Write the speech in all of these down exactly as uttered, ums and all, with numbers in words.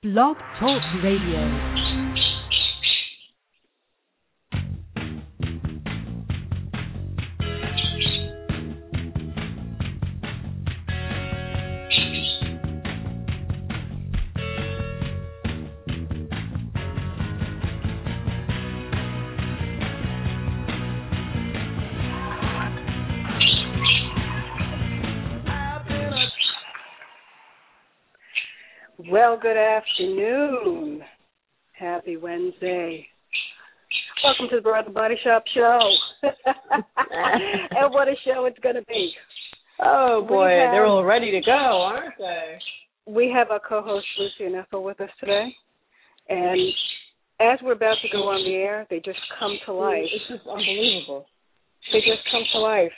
Blog Talk Radio. Well, good afternoon. Happy Wednesday. Welcome to the Bridal Body Shop show. And what a show it's going to be. Oh, boy, have, they're all ready to go, aren't they? We have our co-host Lucy and Ethel with us today. And as we're about to go on the air, they just come to life. It's just unbelievable. They just come to life.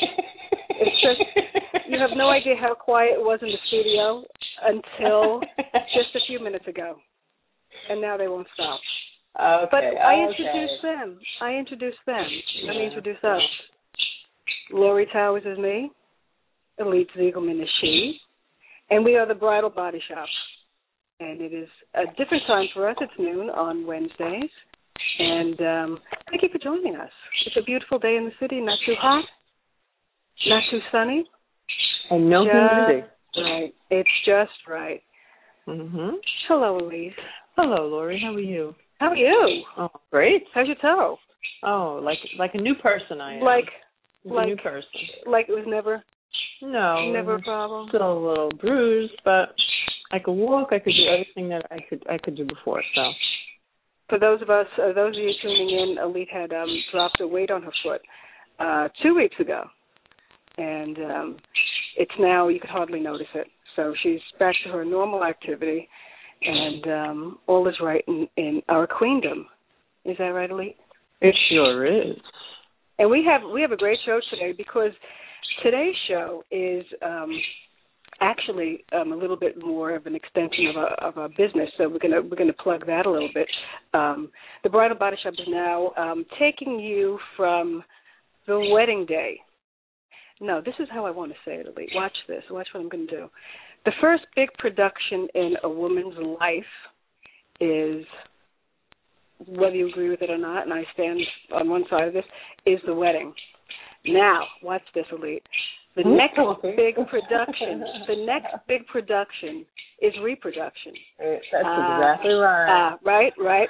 It's just, you have no idea how quiet it was in the studio until just a few minutes ago. And now they won't stop. Okay. But I okay. introduced them. I introduced them. Let me Yeah. introduce us. Lori Towers is me. Elite Ziegelman is she. And we are the Bridal Body Shop. And it is a different time for us. It's noon on Wednesdays. And um, thank you for joining us. It's a beautiful day in the city. Not too hot. Not too sunny. And no humidity. Right. It's just right. Mm-hmm. Hello, Elise. Hello, Lori. How are you? How are you? Oh, great. How's your toe? Oh, like like a new person I am. Like, like like a new person. Like it was never, No, never a problem. Still a little bruised, but I could walk. I could do everything that I could I could do before. So, for those of us, uh, those of you tuning in, Elite had um, dropped a weight on her foot uh, two weeks ago, and um, it's now you could hardly notice it. So she's back to her normal activity, and um, all is right in, in our queendom. Is that right, Elite? it sure is. And we have we have a great show today because today's show is um, actually um, a little bit more of an extension of our, of our business. So we're gonna we're gonna plug that a little bit. Um, the Bridal Body Shop is now um, taking you from the wedding day. No, this is how I want to say it, Elite. Watch this. Watch what I'm going to do. The first big production in a woman's life is, whether you agree with it or not, and I stand on one side of this, is the wedding. Now, watch this, Elite. The next big production, the next big production is reproduction. That's uh, exactly right. Uh, right, right.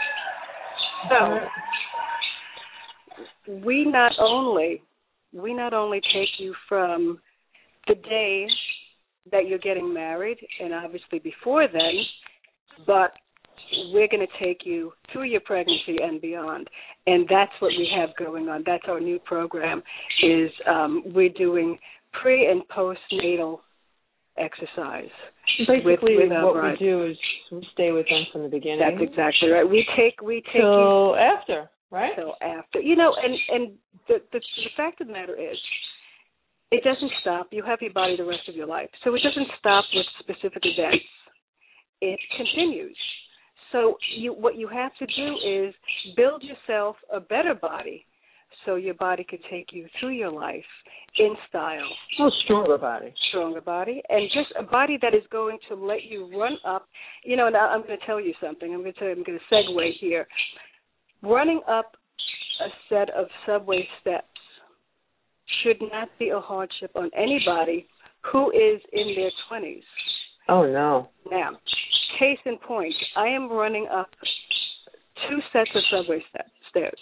So we not only we not only take you from the day that you're getting married, and obviously before then, but we're going to take you through your pregnancy and beyond. And that's what we have going on. That's our new program, is um, we're doing pre- and postnatal exercise. Basically, with, with what bride. we do is we stay with them from the beginning. That's exactly right. We take we take till you after, right? Till after. You know, and, and the, the the fact of the matter is, it doesn't stop. You have your body the rest of your life. So it doesn't stop with specific events. It continues. So you, what you have to do is build yourself a better body so your body could take you through your life in style. Oh, stronger body. Stronger body. And just a body that is going to let you run up. You know, and I'm going to tell you something. I'm going to tell you, I'm going to segue here. Running up a set of subway steps should not be a hardship on anybody who is in their twenties. Oh, no. Now, case in point, I am running up two sets of subway step, stairs,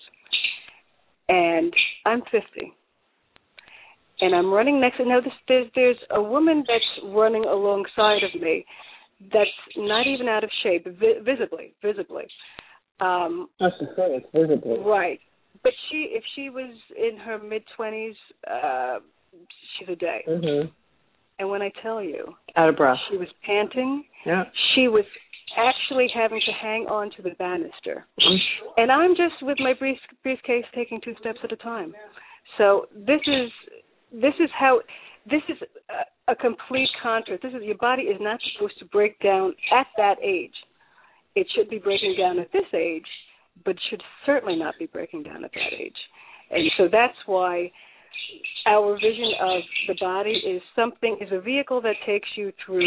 and I'm fifty. And I'm running next to, now this, there's, there's a woman that's running alongside of me that's not even out of shape, vi- visibly, visibly. Um, That's the thing, it's visibly. Right. But she, if she was in her mid-twenties, uh, she's a day. Mm-hmm. And when I tell you, out of breath, she was panting. Yeah. She was actually having to hang on to the banister. Mm-hmm. And I'm just with my brief, briefcase taking two steps at a time. So this is this is how this is a, a complete contrast. This is your body is not supposed to break down at that age. It should be breaking down at this age, but should certainly not be breaking down at that age. And so that's why our vision of the body is something, is a vehicle that takes you through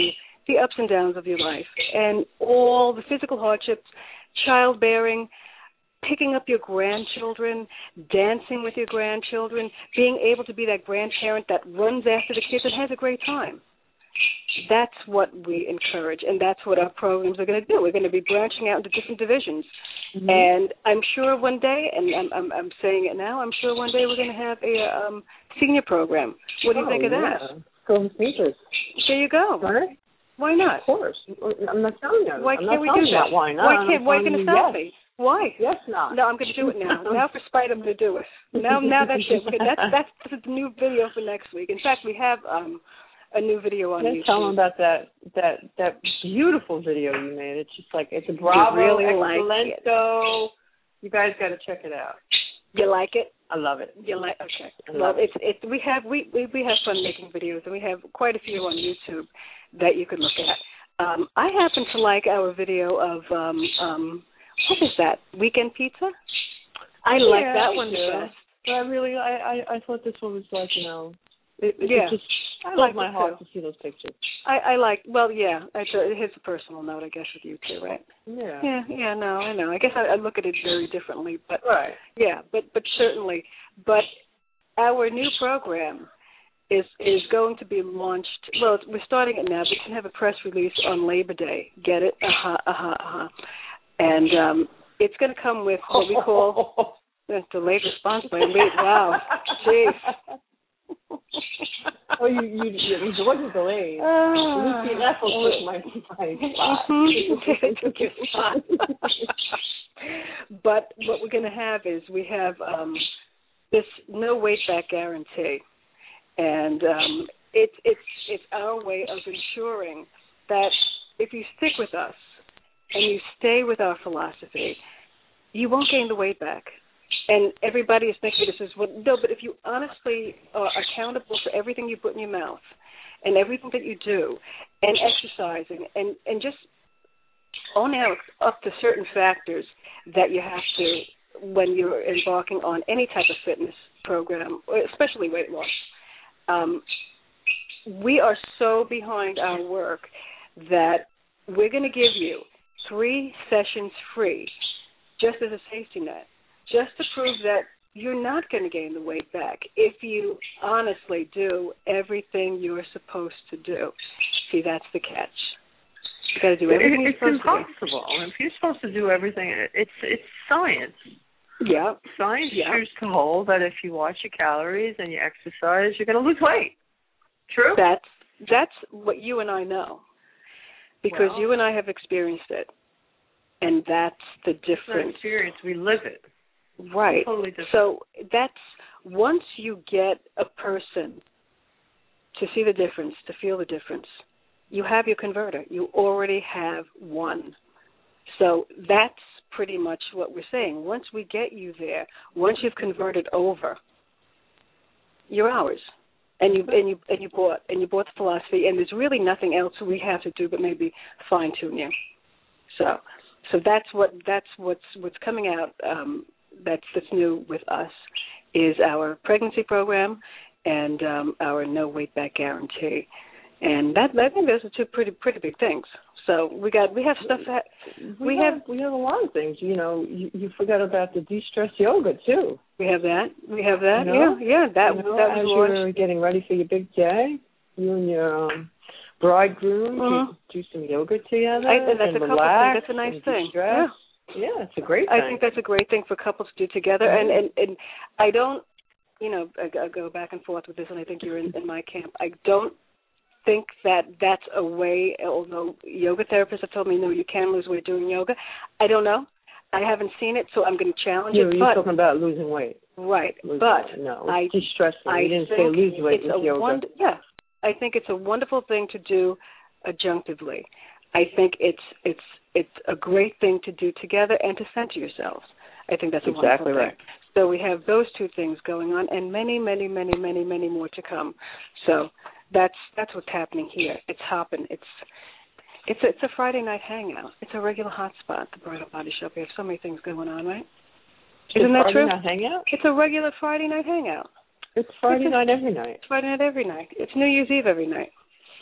the ups and downs of your life and all the physical hardships, childbearing, picking up your grandchildren, dancing with your grandchildren, being able to be that grandparent that runs after the kids and has a great time. That's what we encourage, and that's what our programs are going to do. We're going to be branching out into different divisions. Mm-hmm. And I'm sure one day, and I'm, I'm, I'm saying it now, I'm sure one day we're going to have a um, senior program. What do you oh, think of yeah. that? Go sneakers. There you go. Right? Why not? Of course. I'm not telling you. Why I'm can't not we telling do you that? Why not? Why can't? Why can a selfie? Yes. Why? Yes, not. No, I'm going to do it now. Now for spite, I'm going to do it. Now, now that's it. That's that's that's the new video for next week. In fact, we have um a new video on Let's YouTube. tell them about that that that beautiful video you made. It's just like it's a bravo, you really excelento. Like you guys got to check it out. You like it? I love it. You like? Okay. I Well, love it. it's it. We have we, we we have fun making videos, and we have quite a few on YouTube that you could look at. Um, I happen to like our video of um, um, what is that? Weekend Pizza. I like yeah, that one the best. But I really, I, I, I thought this one was like, you know, it, it yeah. just I like like my it heart too. to see those pictures. I, I like. Well, yeah. It's a, it hits a personal note, I guess, with you too, right? Yeah. Yeah. Yeah. No, I know. I guess I, I look at it very differently, but right. Yeah, but but certainly, but our new program is is going to be launched. Well, we're starting it now. We can have a press release on Labor Day. Get it? Uh huh. Uh huh. Uh huh. And um, it's going to come with what we call the delayed response plan. Wow. Jeez. Oh, you you it wasn't delayed. Uh, Lucy Leffel took my my spot. Mm-hmm. Took your spot. But what we're going to have is we have um, this no wait back guarantee. And um, it's it's it's our way of ensuring that if you stick with us and you stay with our philosophy, you won't gain the weight back. And everybody is thinking this is what no, but if you honestly are accountable for everything you put in your mouth and everything that you do, and exercising, and and just owning up to certain factors that you have to when you're embarking on any type of fitness program, especially weight loss. Um, we are so behind our work that we're going to give you three sessions free just as a safety net, just to prove that you're not going to gain the weight back if you honestly do everything you're supposed to do. See, that's the catch. You got to do everything you're it's supposed impossible. to do. If you're supposed to do everything, it's it's science. Yeah. Science yeah. proves to hold that if you watch your calories and you exercise, you're going to lose weight. True? That's that's what you and I know, because well, you and I have experienced it, and that's the difference. It's not experience. We live it. Right. Totally different. So that's once you get a person to see the difference, to feel the difference, you have your converter. You already have one. So that's pretty much what we're saying. Once we get you there, once you've converted over, you're ours. And you and you and you bought and you bought the philosophy, and there's really nothing else we have to do but maybe fine tune you. So so that's what that's what's what's coming out. Um, that's that's new with us is our pregnancy program and um, our no weight back guarantee, and that I think those are two pretty pretty big things. So we got we have stuff that we, we have, have we have a lot of things. You know, you, you forgot about the de-stress yoga too. We have that. We have that. You know? Yeah, yeah. That you know, that was as launched. you're getting ready for your big day, you and your um, bridegroom mm-hmm. do some yoga together I, and that's and a couple relax. Thing. That's a nice and thing. de-stress. Yeah. Yeah, it's a great thing. I think that's a great thing for couples to do together. Mm-hmm. And, and and I don't, you know, I, I go back and forth with this, and I think you're in, in my camp. I don't think that that's a way, although yoga therapists have told me, no, you can lose weight doing yoga. I don't know. I haven't seen it, so I'm going to challenge you, it. You're but, talking about losing weight. Right. Losing but weight. No, I, de-stressing. I You didn't think say lose weight it's with a yoga. wond- yeah. I think it's a wonderful thing to do adjunctively. I think it's it's it's a great thing to do together and to center yourselves. I think that's a exactly wonderful right. thing. So we have those two things going on, and many, many, many, many, many more to come. So that's that's what's happening here. It's hopping. It's it's a, it's a Friday night hangout. It's a regular hotspot, the Bridal Body Shop. We have so many things going on, right? Isn't it's that Friday true? Night hangout? It's a regular Friday night hangout. It's Friday it's a, night every night. It's Friday night every night. It's New Year's Eve every night.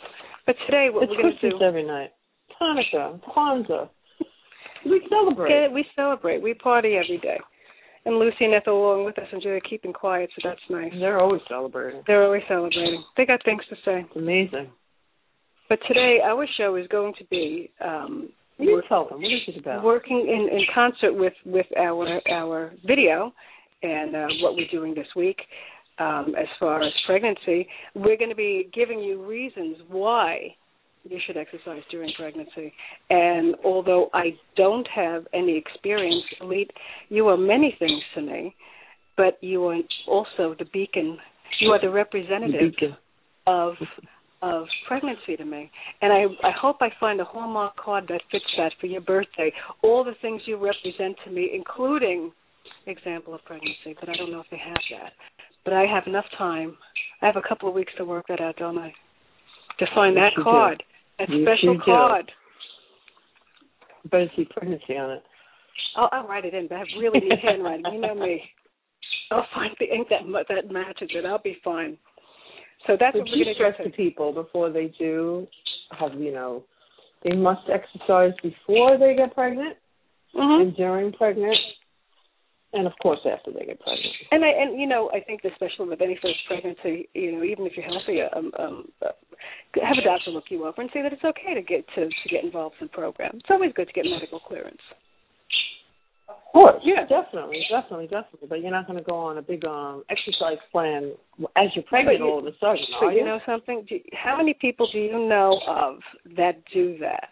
But today, what it's we're going to do... every night. Hanukkah, Kwanzaa. We celebrate. Yeah, we celebrate. We party every day. And Lucy and Ethel along with us, and they're keeping quiet, so that's nice. They're always celebrating. They're always celebrating. They got things to say. It's amazing. But today, our show is going to be... Um, you tell them. What is it about? Working in, in concert with, with our our video and uh, what we're doing this week um, as far as pregnancy. We're going to be giving you reasons why you should exercise during pregnancy. And although I don't have any experience, Elite, you are many things to me, but you are also the beacon. You are the representative the beacon. of of pregnancy to me. And I, I hope I find a Hallmark card that fits that for your birthday. All the things you represent to me, including example of pregnancy, but I don't know if they have that. But I have enough time. I have a couple of weeks to work that out, don't I? To find yes, that card, do. that yes, special card. Better see pregnancy on it. I'll, I'll write it in, but I have really neat handwriting. You know me. I'll find the ink that, that matches it. I'll be fine. So that's Would what we're you going stress to to people before they do have, you know, they must exercise before they get pregnant mm-hmm. and during pregnant, and of course after they get pregnant. And I and you know I think especially with any first pregnancy, you know, even if you're healthy, um, um, uh, have a doctor look you over and say that it's okay to get to, to get involved in the program. It's always good to get medical clearance. Of course, yeah, definitely, definitely, definitely. But you're not going to go on a big um, exercise plan as you're pregnant you, all of a sudden, but are you? you know something? Do you, how many people do you know of that do that?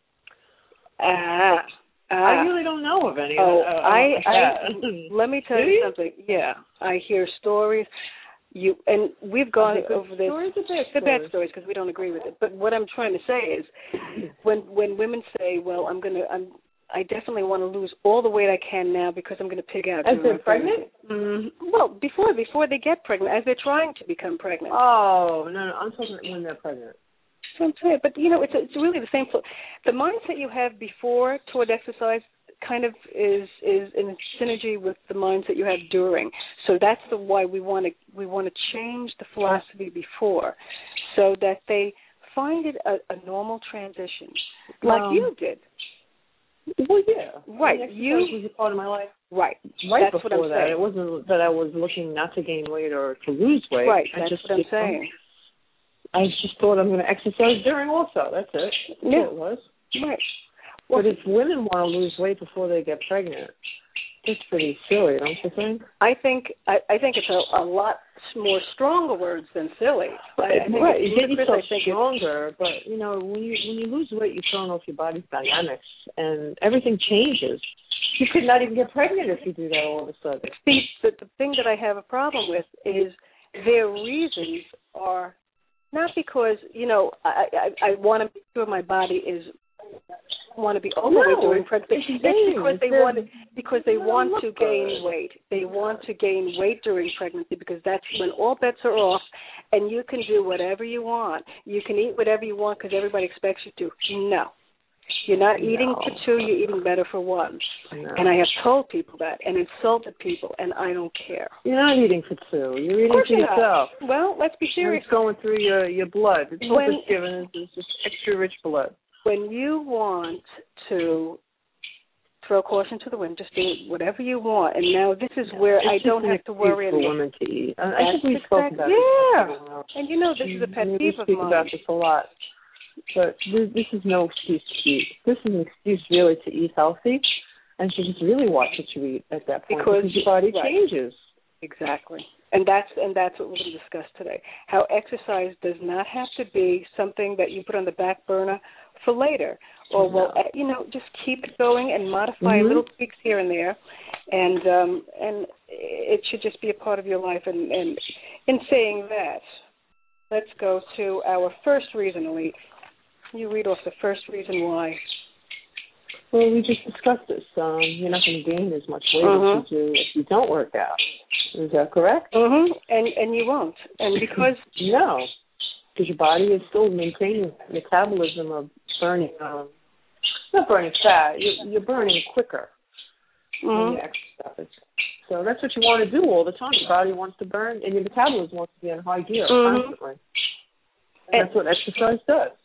Ah, uh, uh, I really don't know of any. Oh, uh, I, like I let me tell do you, you something. Yeah, I hear stories. You and we've gone over this. Stories or bad the stories? bad stories because we don't agree with it. But what I'm trying to say is, when when women say, "Well, I'm gonna, I'm." I definitely want to lose all the weight I can now because I'm going to pig out. As they're pregnant? Mm, well, before before they get pregnant, as they're trying to become pregnant. Oh, no, no, I'm talking when they're pregnant. So I'm saying, but, you know, it's it's really the same. The mindset you have before toward exercise kind of is is in synergy with the mindset you have during. So that's the why we want to we want to change the philosophy before, so that they find it a, a normal transition, like um, you did. Well, yeah. Right. I mean, you was a part of my life. Right. Right that's before what I'm that. saying. It wasn't that I was looking not to gain weight or to lose weight. Right. I That's just, what I'm saying. I just thought I'm going to exercise during also. That's it. That's yeah. what it was. Right. Well, but if women want to lose weight before they get pregnant, it's pretty silly, don't you think? I think I, I think it's a, a lot more stronger words than silly. I, I think right, it's you get yourself I think stronger, but you know when you when you lose weight, you're throwing off your body's dynamics, and everything changes. You could not even get pregnant if you do that all of a sudden. See, the, the thing that I have a problem with is their reasons are not because you know I I, I want to make sure my body is. Want to be overweight no, during pregnancy. It's, it's because they They're, want because they want to gain good. weight. They want to gain weight during pregnancy because that's when all bets are off, and you can do whatever you want. You can eat whatever you want because everybody expects you to. No, you're not eating no. for two. You're eating better for one. No. And I have told people that and insulted people, and I don't care. You're not eating for two. You're eating for yourself. Not. Well, let's be serious. It's going through your your blood. It's when, just given. It's just extra rich blood. When you want to throw caution to the wind, just do whatever you want. And now this is where it's I don't have to worry. For women to eat. I, I think we exact, spoke about yeah. this. Yeah, and you know this is a pet I mean, peeve we of speak mine. about this a lot, but this, this is no excuse to eat. This is an excuse really to eat healthy, and to just really watch what you eat at that point because, because your body right. changes. Exactly. And that's and that's what we're going to discuss today. How exercise does not have to be something that you put on the back burner for later. Or, well, no. you know, just keep it going and modify mm-hmm. little tweaks here and there. And um, and it should just be a part of your life. And, and in saying that, let's go to our first reason, Elite. You read off the first reason why. Well, we just discussed this. Um, you're not going to gain as much weight uh-huh. as you do if you don't work out. Is that correct? Mm-hmm. And and you won't. And because no, because your body is still maintaining metabolism of burning, um, not burning fat. You're, you're burning quicker mm-hmm. when you exercise. So that's what you want to do all the time. Your body wants to burn, and your metabolism wants to be on high gear mm-hmm. constantly. And, and that's what exercise does.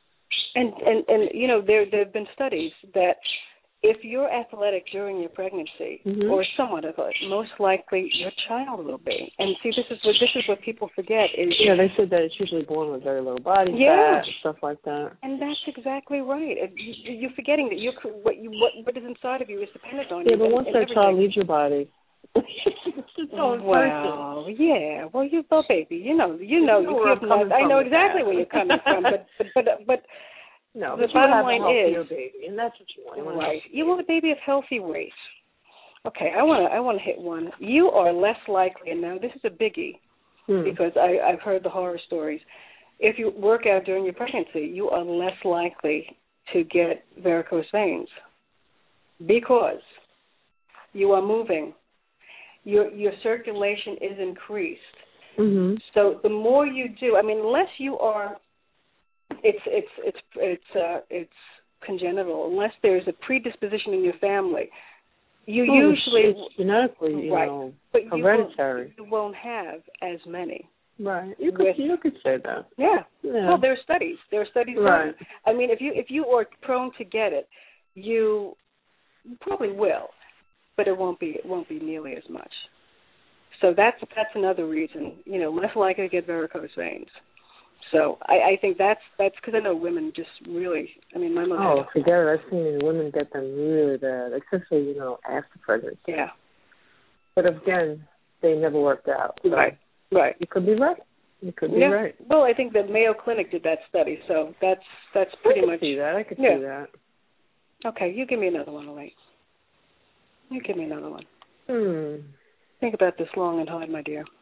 And and and you know there there have been studies that if you're athletic during your pregnancy mm-hmm. or somewhat athletic, most likely your child will be. And see, this is what this is what people forget is yeah. They said that it's usually born with very little body yeah. fat and stuff like that. And that's exactly right. You, you're forgetting that you what you what what is inside of you is dependent on yeah, you. Yeah, but once and, that and child leaves your body, it's its own well, person. yeah. Well, you, well, baby, you know, you know, you, you know keep not, I know exactly that. where you're coming from, but but but. but No, the but bottom you have line a healthier is, baby, and that's what you want. You want right? You want a baby of healthy weight. Okay, I want to I want to hit one. You are less likely, and now this is a biggie hmm. because I, I've heard the horror stories. If you work out during your pregnancy, you are less likely to get varicose veins because you are moving. Your your circulation is increased. Mm-hmm. So the more you do, I mean, unless you are It's it's it's it's uh, it's congenital. Unless there's a predisposition in your family, you well, usually it's genetically, you right, know, but hereditary. You won't, you won't have as many. Right. You could with, you could say that. Yeah. yeah. Well, there are studies. There are studies. Right. Done. I mean, if you if you are prone to get it, you probably will, but it won't be it won't be nearly as much. So that's that's another reason. You know, less likely to get varicose veins. So I, I think that's that's because I know women just really. I mean, my mother. Oh, forget it. I've seen women get them really bad, especially you know after pregnancy. Yeah. But again, they never worked out. So right. Right. You could be right. You could be yeah. right. Well, I think the Mayo Clinic did that study, so that's that's pretty I could much. see that. I could yeah. see that. Okay, you give me another one, Elaine. You give me another one. Hmm. Think about this long and hard, my dear.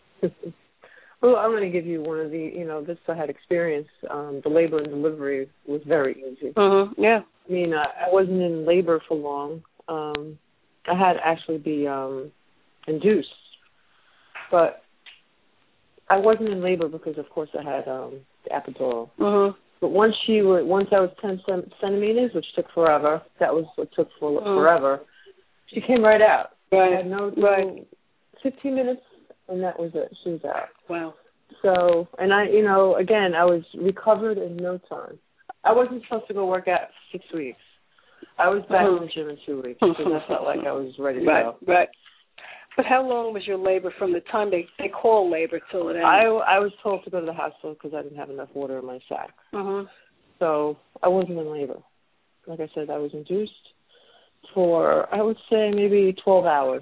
Well, I'm going to give you one of the, you know, this I had experience. Um, the labor and delivery was very easy. Mm-hmm. Yeah. I mean, I, I wasn't in labor for long. Um, I had to actually be um, induced. But I wasn't in labor because, of course, I had um, the epidural. Mm-hmm. But once she were, once I was ten centimeters, which took forever, that was what took for, mm-hmm. forever, she came right out. Right. I had no, right. no fifteen minutes. And that was it. She was out. Wow. So, and I, you know, again, I was recovered in no time. I wasn't supposed to go work out for six weeks. I was back mm-hmm. in the gym in two weeks because I felt like I was ready to right, go. Right. But how long was your labor from the time they, they call labor till it ended? I, I was told to go to the hospital because I didn't have enough water in my sac. Mm-hmm. So I wasn't in labor. Like I said, I was induced for, I would say, maybe twelve hours.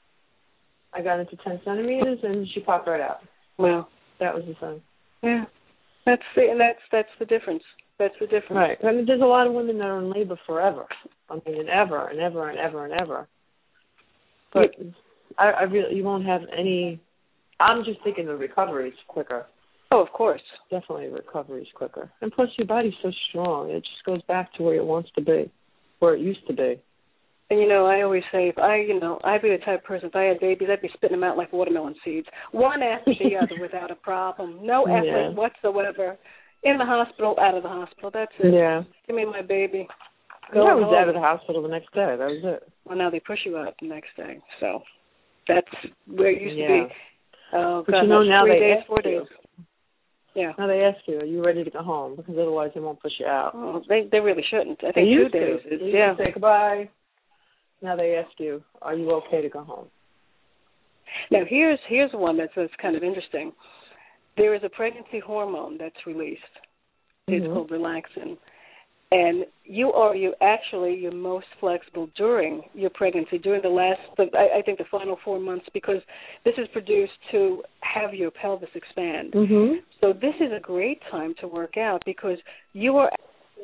I got into ten centimeters, and she popped right out. Wow, that was the thing. Yeah, that's the and that's that's the difference. That's the difference. Right. I mean, there's a lot of women that are in labor forever. I mean, and ever and ever and ever and ever. But yeah. I, I really, you won't have any. I'm just thinking the recovery is quicker. Oh, of course. Definitely, recovery is quicker. And plus, your body's so strong; it just goes back to where it wants to be, where it used to be. And, you know, I always say, if I, you know, I'd be the type of person, if I had babies, I'd be spitting them out like watermelon seeds, one after the other without a problem. No effort yeah. whatsoever. In the hospital, out of the hospital. That's it. Yeah. Give me my baby. Go I was home. Out of the hospital the next day. That was it. Well, now they push you out the next day. So that's where it used yeah. to be. Oh, but God, you know, now three they days, ask four you. days. Yeah. Now they ask you, are you ready to go home? Because otherwise they won't push you out. Oh, they they really shouldn't. I think they two used days. To. Is, they yeah. used to say goodbye. Now they ask you, are you okay to go home? Now here's here's one that's, that's kind of interesting. There is a pregnancy hormone that's released. It's mm-hmm. called relaxin. And you are you actually you're most flexible during your pregnancy, during the last, I, I think the final four months, because this is produced to have your pelvis expand. Mm-hmm. So this is a great time to work out because you are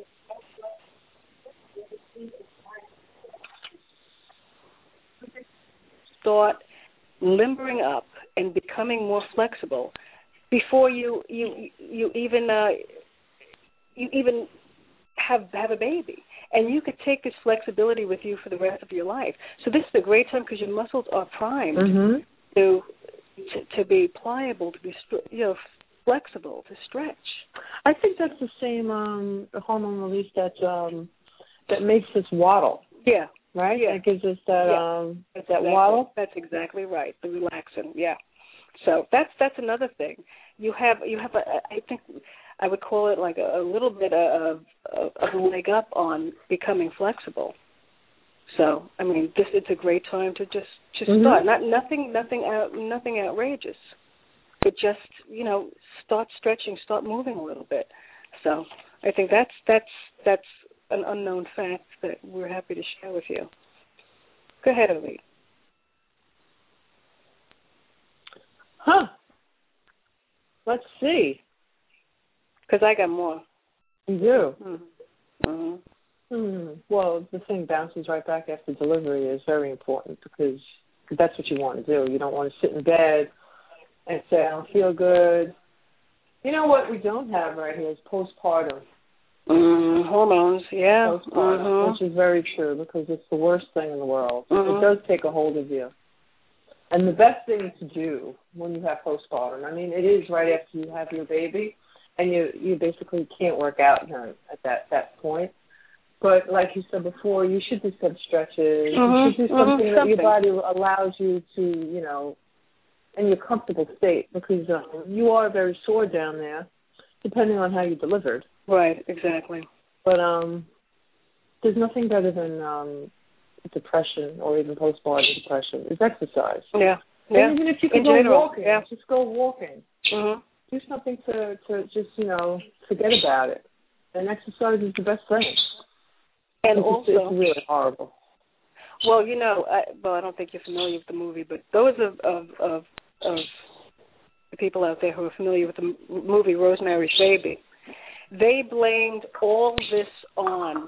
start limbering up and becoming more flexible before you you you even uh, you even have have a baby, and you could take this flexibility with you for the rest of your life. So this is a great time because your muscles are primed mm-hmm. to, to to be pliable, to be you know flexible, to stretch. I think that's the same um, hormone release that um, that makes us waddle. Yeah. Right? Yeah. That gives us that yeah. um, that's that exactly, waddle. That's exactly right. The relaxin. Yeah. So that's that's another thing. You have you have a I think I would call it like a, a little bit of, of, of a leg up on becoming flexible. So, I mean, this it's a great time to just to mm-hmm. start. Not nothing, nothing, out, nothing outrageous, but just you know, start stretching, start moving a little bit. So, I think that's that's that's an unknown fact that we're happy to share with you. Go ahead, Elite. Huh. Let's see. Because I got more. You do? Mm-hmm. Mm-hmm. Hmm. Well, the thing bounces right back after delivery is very important because that's what you want to do. You don't want to sit in bed and say, I don't feel good. You know what we don't have right here is postpartum. Mm, hormones, yeah. Postpartum, mm-hmm. which is very true because it's the worst thing in the world. Mm-hmm. It does take a hold of you. And the best thing to do when you have postpartum, I mean, it is right after you have your baby, and you you basically can't work out at that, that point. But like you said before, you should do some stretches. Mm-hmm. You should do something mm-hmm. that your body allows you to, you know, in your comfortable state because um, you are very sore down there, depending on how you delivered. Right, exactly. But um, there's nothing better than um, depression or even postpartum depression is exercise. Yeah. yeah. And even if you can In go general, walking, yeah. just go walking. Mm-hmm. Do something to, to just, you know, forget about it. And exercise is the best thing. And it's, also, it's really horrible. Well, you know, I, well, I don't think you're familiar with the movie, but those of of of, of the people out there who are familiar with the m- movie Rosemary's Baby, they blamed all this on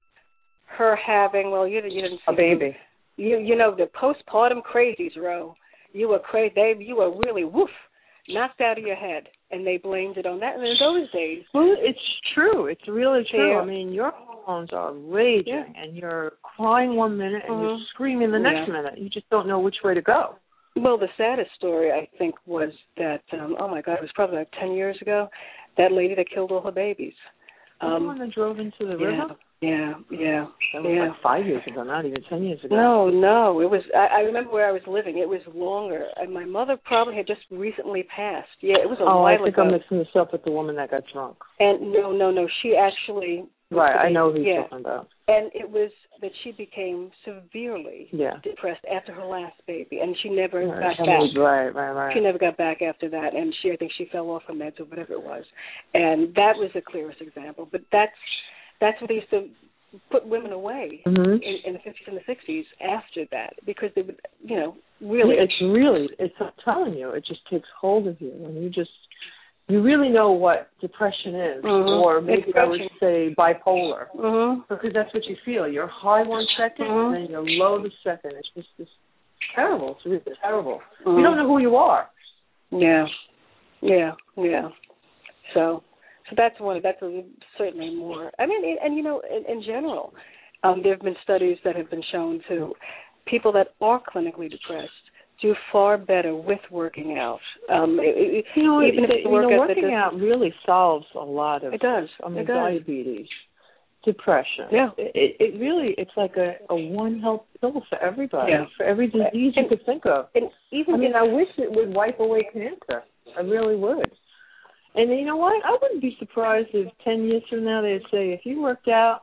her having. Well, you, you didn't see a baby. The, you you know the postpartum crazies, Ro. You were crazy. They you were really woof, knocked out of your head. And they blamed it on that. And in those days, well, it's true. It's really true. Yeah. I mean, your hormones are raging, yeah. and you're crying one minute and mm-hmm. you're screaming the next yeah. minute. You just don't know which way to go. Well, the saddest story I think was that um, oh my God, it was probably like ten years ago. That lady that killed all her babies. Um, the one that drove into the yeah, river. Yeah, yeah. That was yeah. like five years ago, not even ten years ago. No, no. It was. I, I remember where I was living. It was longer, and my mother probably had just recently passed. Yeah, it was a oh, while I think ago. I'm mixing this up with the woman that got drunk. And no, no, no. She actually. Right, I know who you're yeah. talking about. And it was that she became severely yeah. depressed after her last baby, and she never right. got back. Right, right, right. She never got back after that, and she, I think, she fell off her meds or whatever it was, and that was the clearest example. But that's that's what they used to put women away mm-hmm. in, in the fifties and the sixties after that, because they would, you know, really. Yeah, it's really, it's I'm telling you, it just takes hold of you, and you just. You really know what depression is, mm-hmm. or maybe I would say bipolar, mm-hmm. because that's what you feel. You're high one second, mm-hmm. and then you're low the second. It's just it's terrible. It's really terrible. Mm-hmm. You don't know who you are. Yeah, yeah, yeah. So, so that's one. That's a, certainly more. I mean, and, and you know, in, in general, um, there have been studies that have been shown to people that are clinically depressed do far better with working out. Um, it, you know, even it, if you work know, out working out really solves a lot of. It does. I mean, it does. diabetes, depression. Yeah. It, it really, it's like a, a one health pill for everybody, yeah. for every disease and, you could think of. And even I mean, if, I wish it would wipe away cancer. I really would. And you know what? I wouldn't be surprised if ten years from now they'd say, if you worked out,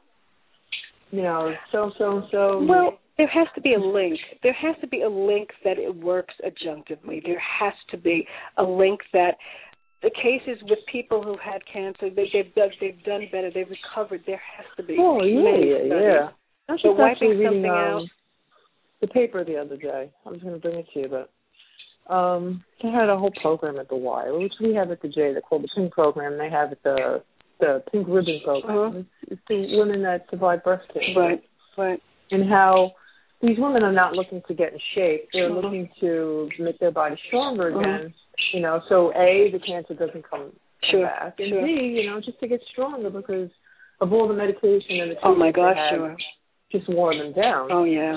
you know, so, so, so. Well, there has to be a link. There has to be a link that it works adjunctively. There has to be a link that the cases with people who had cancer, they, they've, done, they've done better. They've recovered. There has to be. Oh, yeah, many yeah, studies. yeah. I was So just wiping actually reading something um, out. the paper the other day. I was going to bring it to you, but um, they had a whole program at the Y, which we have at the J. They're called the Pink Program. They have it the the Pink Ribbon Program. Uh-huh. It's, it's the women that survive breast cancer. Right, right. And how these women are not looking to get in shape. They're uh-huh. looking to make their body stronger again. Uh-huh. You know, so A, the cancer doesn't come, come sure. back. And sure. B, you know, just to get stronger because of all the medication and the treatment oh my gosh, they have, sure. just wore them down. Oh, yeah.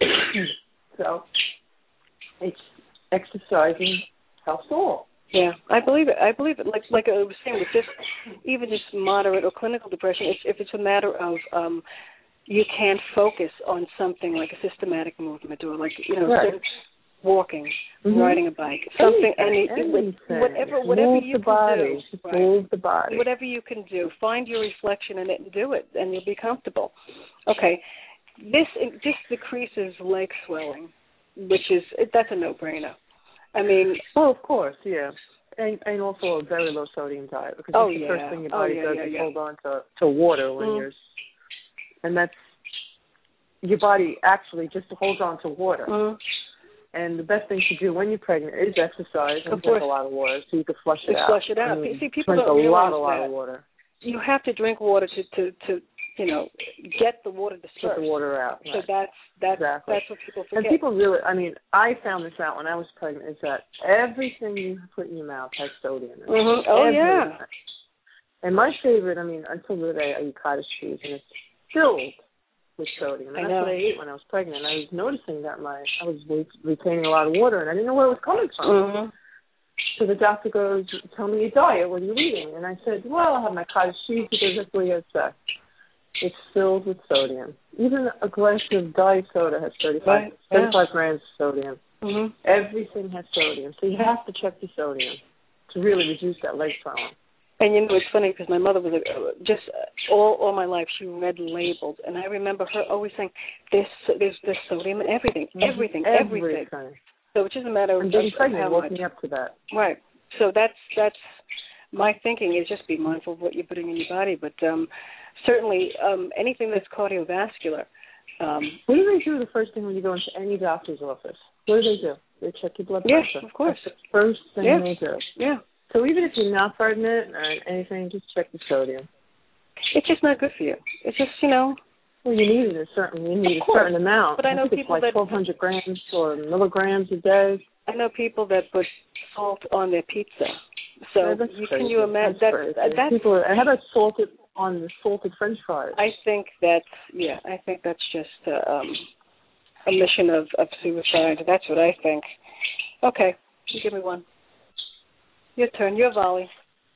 So it's exercising helps all. Yeah, I believe it. I believe it. Like like I was saying, with just even just moderate or clinical depression, if, if it's a matter of um, you can't focus on something like a systematic movement or like you know right. certain, walking, mm-hmm. riding a bike, something, any, anything. whatever, whatever move you the can body. do, Just move the body. Whatever you can do, find your reflection in it and do it, and you'll be comfortable. Okay, this just decreases leg swelling, which is that's a no-brainer. I mean, well, of course, yeah. And, and also a very low sodium diet, because oh, that's the yeah. first thing your body oh, yeah, does yeah, is yeah. hold on to, to water when mm. you're, and that's, your body actually just holds on to water. Mm. And the best thing to do when you're pregnant is exercise and of drink course. a lot of water so you can flush it Just out. Flush it out. I mean, See, people drink don't a realize lot, a lot that. of water. You have to drink water to, to, to you know, get the water dispersed. Get the water out. So right. that's that's exactly. that's what people forget. And people really, I mean, I found this out when I was pregnant, is that everything you put in your mouth has sodium in it. Mm-hmm. Oh, everything. yeah. And my favorite, I mean, until today, I eat cottage cheese, and it's filled with sodium. And I that's know. what I ate when I was pregnant. I was noticing that my I was retaining a lot of water, and I didn't know where it was coming from. Mm-hmm. So the doctor goes, tell me your diet, what are you eating? And I said, well, I have my cottage cheese because that's what he has said. It's filled with sodium. Even a glass of diet soda has thirty-five, right. thirty-five yeah. grams of sodium. Mm-hmm. Everything has sodium. So you have to check your sodium to really reduce that leg swelling. And, you know, it's funny because my mother was a, just all all my life, she read labels. And I remember her always saying, there's, there's, there's sodium in everything, everything, everything. everything. So it's just a matter of, and being of pregnant how woke much. me up to that. Right. So that's that's my thinking is just be mindful of what you're putting in your body. But um, certainly um, anything that's cardiovascular. Um, what do they do the first thing when you go into any doctor's office? What do they do? They check your blood yes, pressure. of course. That's the first thing yeah. they do. Yeah. So even if you're not pregnant or anything, just check the sodium. It's just not good for you. It's just, you know. Well, you need it a certain, you need a certain amount. But I know I think people it's like that twelve hundred grams or milligrams a day. I know people that put salt on their pizza. So yeah, that's you, crazy. can you imagine that's, that's, crazy. that's people? How about salted on the salted French fries? I think that's yeah. I think that's just uh, um, a mission of, of suicide. That's what I think. Okay, you give me one. Your turn. Your volley.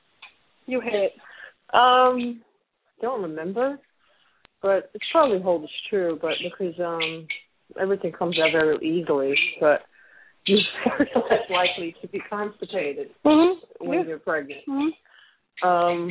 You hit it. Um, don't remember, but it probably holds true. But because um, everything comes out very easily, but you're less likely to be constipated mm-hmm. when yeah. you're pregnant. Mm-hmm. Um,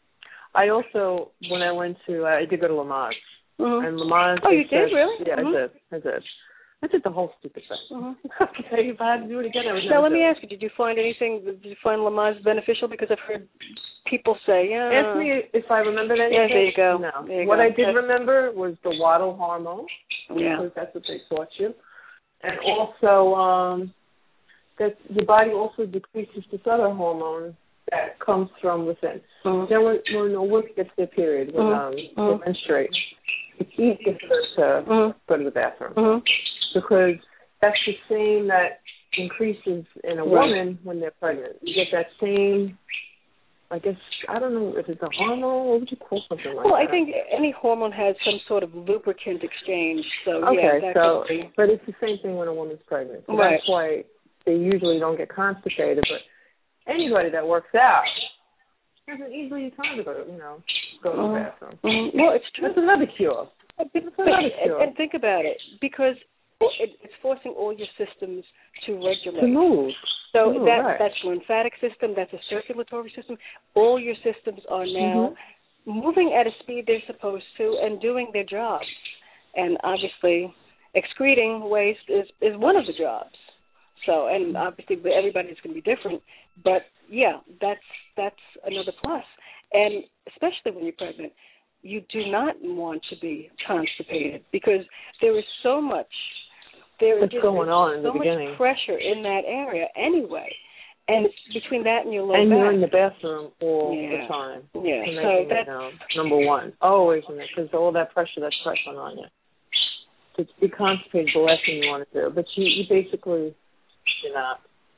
I also, when I went to, I did go to Lamaze, mm-hmm. and Lamaze. Oh, you said, did really? Yeah, mm-hmm. I did. I did. I did the whole stupid thing. Mm-hmm. Okay, if I had to do it again, I would now, never let do me it. ask you, did you find anything, did you find Lamaze beneficial? Because I've heard people say, yeah. Ask me if I remembered anything. Yeah, there you go. No. There you what go. I did remember was the waddle hormone, yeah. because that's what they taught you. And also um, that your body also decreases this other hormone that comes from within. Mm-hmm. Then when, when a woman gets their period, when mm-hmm. um, they menstruate, it's easier for her to mm-hmm. go to the bathroom. Mm-hmm. Because that's the same that increases in a right. woman when they're pregnant. You get that same, I guess, I don't know if it's a hormone, what would you call something like well, that? Well, I think any hormone has some sort of lubricant exchange, so okay, yeah, that so, could be. but it's the same thing when a woman's pregnant. So right. That's why they usually don't get constipated, but anybody that works out has an easily time to go, you know, go to mm-hmm. the bathroom. Mm-hmm. Well, it's true. That's another cure. But, That's another but, cure. And, and think about it, because it's forcing all your systems to regulate. To move. So to move, that right. that's your lymphatic system, that's a circulatory system. All your systems are now mm-hmm. moving at a speed they're supposed to and doing their jobs. And obviously, excreting waste is, is one of the jobs. So, and obviously everybody's going to be different. But, yeah, that's that's another plus. And especially when you're pregnant, you do not want to be constipated because there is so much there What's is going on in so the beginning? much pressure in that area anyway. And between that and your low and back. you're in the bathroom all yeah. the time. Yeah, so so that's it, um, number one. Always in there, because all that pressure that's pressing on you. To be constipated is the last thing you want to do. But you, you basically, you're not.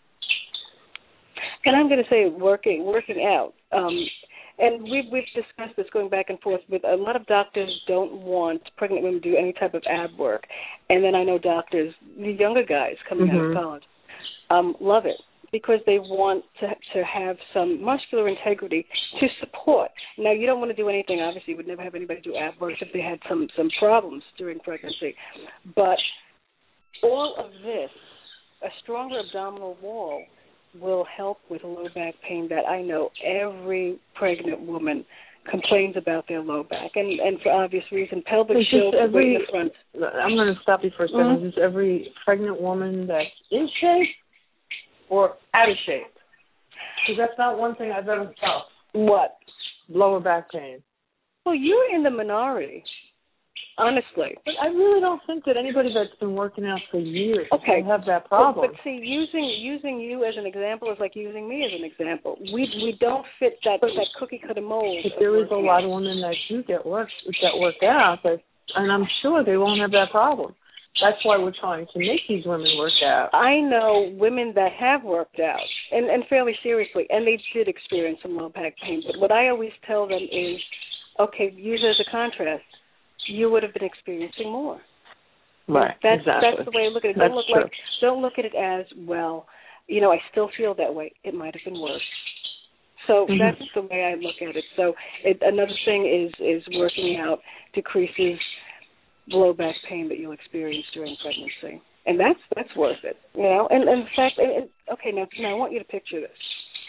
And I'm going to say working, working out. Um, and we've, we've discussed this going back and forth, but a lot of doctors don't want pregnant women to do any type of ab work. And then I know doctors, the younger guys coming mm-hmm. out of college, um, love it because they want to to have some muscular integrity to support. Now, you don't want to do anything, obviously, you would never have anybody do ab work if they had some, some problems during pregnancy. But all of this a stronger abdominal wall will help with low back pain that I know every pregnant woman complains about their low back, and, and for obvious reason, pelvic shield is right in the front. I'm going to stop you for a second. Mm-hmm. Is every pregnant woman that's in shape or out of shape? Because that's not one thing I've ever felt. What? Lower back pain. Well, you're in the minority, honestly. But I really don't think that anybody that's been working out for years okay. will have that problem. But, but see, using using you as an example is like using me as an example. We we don't fit that but, that cookie cutter mold. But there is a lot of women that do get work that work out, but, and I'm sure they won't have that problem. That's why we're trying to make these women work out. I know women that have worked out, and, and fairly seriously, and they did experience some low back pain. But what I always tell them is, okay, use it as a contrast. You would have been experiencing more. Right, that's, exactly. That's the way I look at it. That's Don't look true. like, don't look at it as, well, you know, I still feel that way. It might have been worse. So mm-hmm. that's the way I look at it. So it, another thing is is working out decreases low back pain that you'll experience during pregnancy, and that's that's worth it, you know. And, and in fact, and, and, okay, now, now I want you to picture this.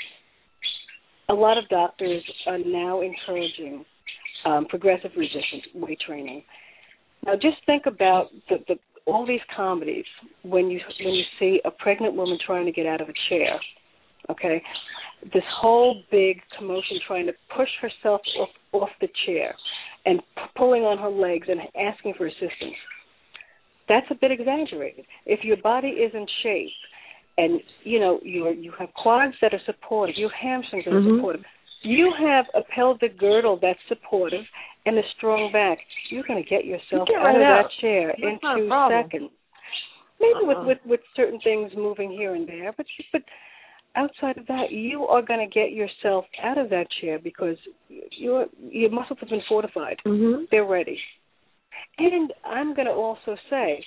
A lot of doctors are now encouraging um, progressive resistance weight training. Now, just think about the, the, all these comedies when you when you see a pregnant woman trying to get out of a chair. Okay, this whole big commotion trying to push herself off, off the chair and p- pulling on her legs and asking for assistance. That's a bit exaggerated. If your body is in shape and, you know, you you have quads that are supportive, you have hamstrings that mm-hmm. are supportive, you have a pelvic girdle that's supportive and a strong back, you're going to get yourself you get out right of out. that chair That's in not two a problem. seconds. Maybe uh-uh. with, with, with certain things moving here and there, but but outside of that, you are going to get yourself out of that chair because your your muscles have been fortified. Mm-hmm. They're ready. And I'm going to also say,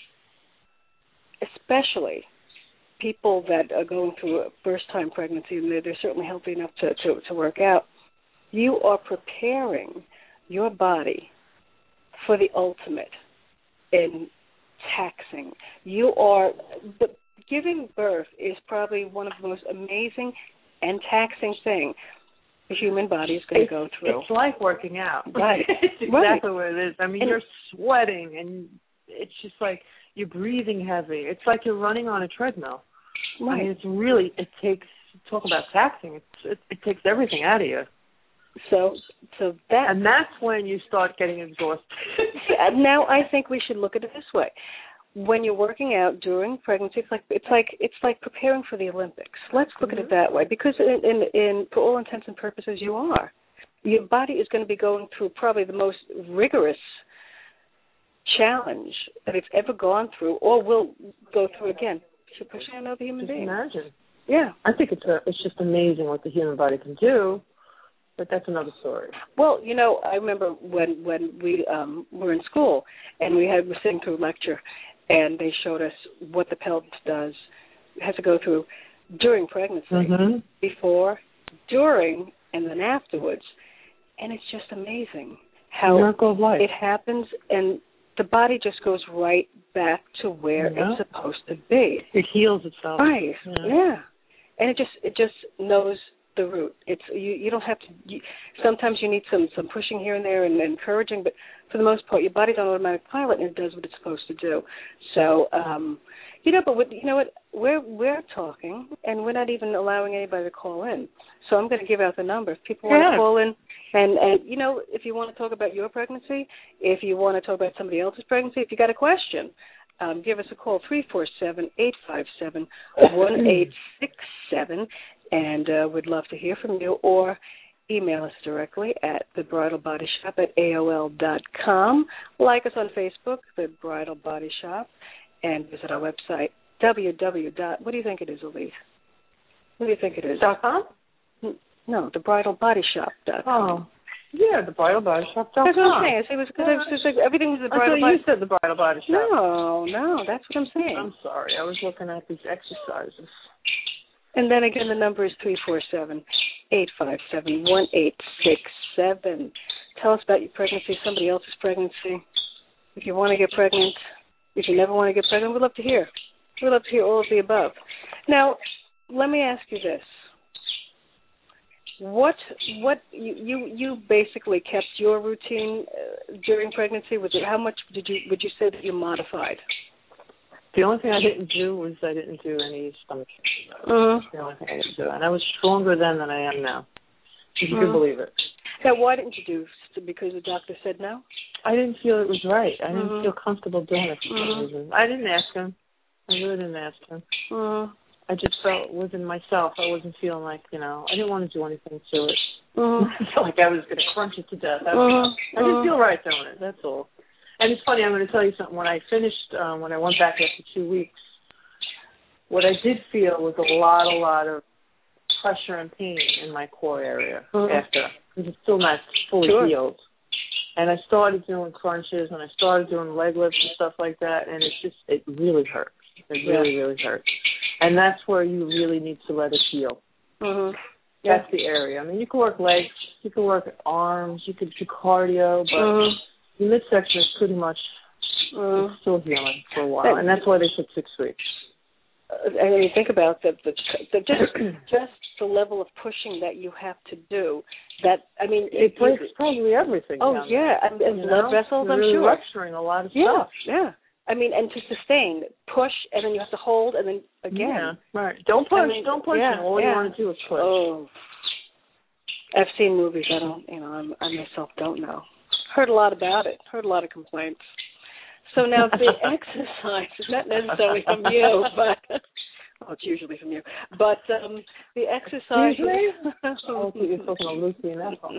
especially people that are going through a first-time pregnancy, and they're, they're certainly healthy enough to, to, to work out, you are preparing your body for the ultimate in taxing. You are... The, Giving birth is probably one of the most amazing and taxing things the human body is going to go through. It's like working out. Right. It's exactly right. what it is. I mean, and you're sweating, and it's just like you're breathing heavy. It's like you're running on a treadmill. Right. I mean, it's really, it takes, talk about taxing, it's, it, it takes everything out of you. So, so that... And that's when you start getting exhausted. Now I think we should look at it this way. When you're working out during pregnancy, it's like it's like it's like preparing for the Olympics. Let's look mm-hmm. at it that way, because in, in, in for all intents and purposes, you are. Your body is going to be going through probably the most rigorous challenge that it's ever gone through, or will go through again. You're pushing another human just being. Imagine. Yeah, I think it's a, it's just amazing what the human body can do. But that's another story. Well, you know, I remember when when we um, were in school and we had were sitting through a lecture. And they showed us what the pelvis does, has to go through during pregnancy, mm-hmm. before, during, and then afterwards. And it's just amazing how Miracle of life. It happens, and the body just goes right back to where yeah. it's supposed to be. It heals itself. Right. Yeah. yeah. And it just it just knows the route. It's you, you don't have to. You, sometimes you need some, some pushing here and there and, and encouraging, but for the most part, your body's on automatic pilot and it does what it's supposed to do. So, um, you know, but with, you know what? We're we're talking, and we're not even allowing anybody to call in. So I'm going to give out the number. If people want yeah. to call in, and and you know, if you want to talk about your pregnancy, if you want to talk about somebody else's pregnancy, if you got a question, um, give us a call three four seven eight five seven one eight six seven. And uh, we'd love to hear from you, or email us directly at the bridal body shop at A O L dot com. Like us on Facebook, The Bridal Body Shop, and visit our website, w w w dot What do you think it is, Elise? What do you think it is? Dot com? No, the bridal body shop dot com. Oh, yeah, the bridal body shop dot com. That's what I'm saying. It was because uh, it was like everything was the bridal I body. you said the bridal body shop. No, no, that's what I'm saying. I'm sorry, I was looking at these exercises. And then again, the number is three four seven eight five seven one eight six seven. Tell us about your pregnancy, somebody else's pregnancy. If you want to get pregnant, if you never want to get pregnant, we'd love to hear. We'd love to hear all of the above. Now, let me ask you this. What what you you, you basically kept your routine uh, during pregnancy? Was it how much did you would you say that you modified? The only thing I didn't do was I didn't do any stomach exercise. Mm-hmm. The only thing I didn't do, and I was stronger then than I am now. If you mm-hmm. can believe it. Now, why didn't you do? Because the doctor said no. I didn't feel it was right. I didn't mm-hmm. feel comfortable doing it for mm-hmm. some reason. I didn't ask him. I really didn't ask him. Mm-hmm. I just felt within myself. I wasn't feeling like, you know, I didn't want to do anything to it. Mm-hmm. I felt like I was going to crunch it to death. I, mm-hmm. I didn't feel right doing it. That's all. And it's funny. I'm going to tell you something. When I finished, um, when I went back after two weeks, what I did feel was a lot, a lot of pressure and pain in my core area mm-hmm. after, because it's still not fully sure. healed. And I started doing crunches, and I started doing leg lifts and stuff like that, and it just, it really hurts. It yeah. really, really hurts. And that's where you really need to let it heal. Mm-hmm. Yeah. That's the area. I mean, you can work legs, you can work arms, you could do cardio, but mm-hmm. the midsection is pretty much mm-hmm. it's still healing for a while, and that's why they said six weeks. Uh, I mean, think about the, the, the just just the level of pushing that you have to do. That I mean, it, it breaks probably everything. Oh down yeah, there, and, and you blood know? vessels. You're I'm really sure. rupturing a lot of yeah, stuff. Yeah. I mean, and to sustain, push, and then you have to hold, and then again. Yeah, right. Don't push. I mean, don't push. Yeah, All yeah. you want to do is push. Oh, I've seen movies. I don't, you know, I'm, I myself don't know. Heard a lot about it. Heard a lot of complaints. So now the exercise is not necessarily from you, but well, it's usually from you. But um, the exercise. Usually? Oh, you're talking about Lucy and Ethel.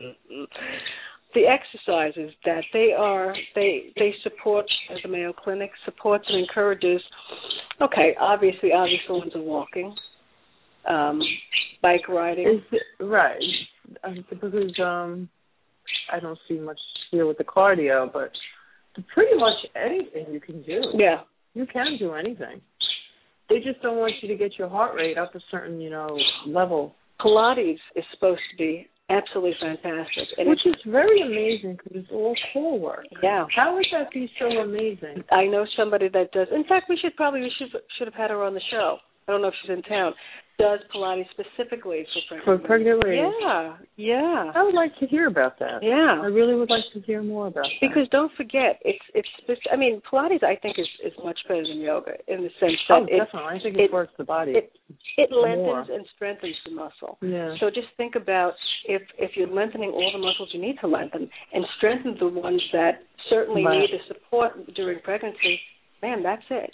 The exercises that they are, they they support, as the Mayo Clinic supports and encourages. Okay, obviously, obvious ones are walking, um, bike riding. Is it, right, um, because um, I don't see much here with the cardio, but pretty much anything you can do. Yeah, you can do anything. They just don't want you to get your heart rate up a certain, you know, level. Pilates is supposed to be absolutely fantastic. And Which is very amazing because it's all core work. Yeah. How would that be so amazing? I know somebody that does. In fact, we should probably we should should have had her on the show. I don't know if she's in town. Does Pilates specifically for pregnant For pregnant ladies? Yeah, yeah. I would like to hear about that. Yeah. I really would like to hear more about that. Because don't forget, it's it's. I mean, Pilates I think is, is much better than yoga in the sense that oh, it, definitely. I think it, it works the body. It, it lengthens more. and strengthens the muscle. Yeah. So just think about if if you're lengthening all the muscles you need to lengthen and strengthen the ones that certainly right. need the support during pregnancy. Man, that's it.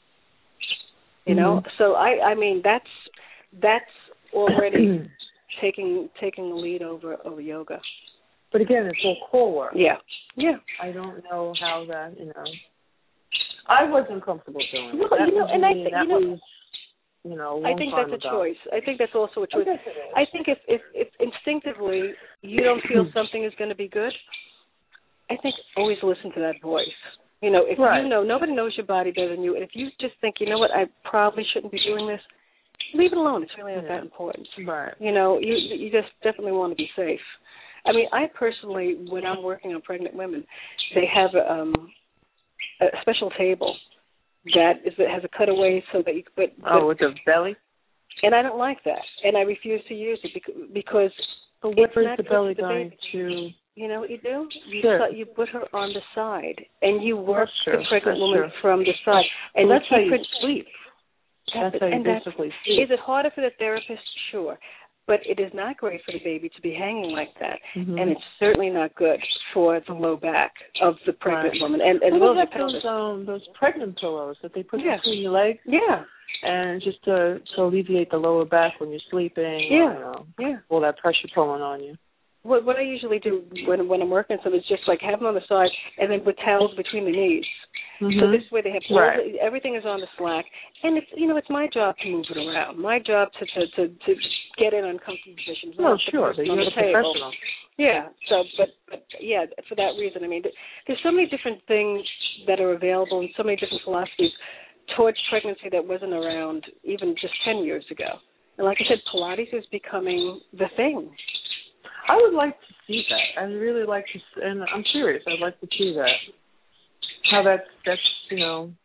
You mm-hmm. know. So I I mean that's that's already taking taking the lead over over yoga. But again, it's all core work. Yeah. Yeah. I don't know how that, you know. I wasn't comfortable doing it. Well, that you know, was and me, I think that you know, was, you know, a long I think time that's ago. a choice. I think that's also a choice. I, guess it is. I think if, if if instinctively you don't feel something is going to be good, I think always listen to that voice. You know, if right. you know, nobody knows your body better than you, and if you just think, you know what, I probably shouldn't be doing this, leave it alone. It's really not yeah. that important. Right. You know, you you just definitely want to be safe. I mean, I personally, when I'm working on pregnant women, they have um, a special table that is that has a cutaway so that you could put. Oh, with the belly. And I don't like that, and I refuse to use it because because but it's where's not the good belly for the going baby. to? You know what you do? You sure. put, you put her on the side, and you work that's the pregnant that's woman true. from the side, and well, that's you how keep you her, sleep. That's, That's how you and that's, basically sleep. Is it harder for the therapist? Sure. But it is not great for the baby to be hanging like that. Mm-hmm. And it's certainly not good for the low back of the pregnant right. woman. And, and well, well, they the have those, um, those pregnant pillows that they put yeah. between your legs. Yeah. And just to, to alleviate the lower back when you're sleeping. Yeah. Or, you know, yeah. all that pressure pulling on you. What, what I usually do when when I'm working on something is just like have them on the side and then put towels between the knees. Mm-hmm. So this way they have all right. the, everything is on the slack, and it's you know it's my job to move it around, my job to to to, to get in uncomfortable positions. No, not sure, but you're the a table. professional. Yeah. So, but but yeah, for that reason, I mean, there's so many different things that are available and so many different philosophies towards pregnancy that wasn't around even just ten years ago. And like I said, Pilates is becoming the thing. I would like to see that. I'd really like to, and I'm serious. I'd like to see that. How that's that's you know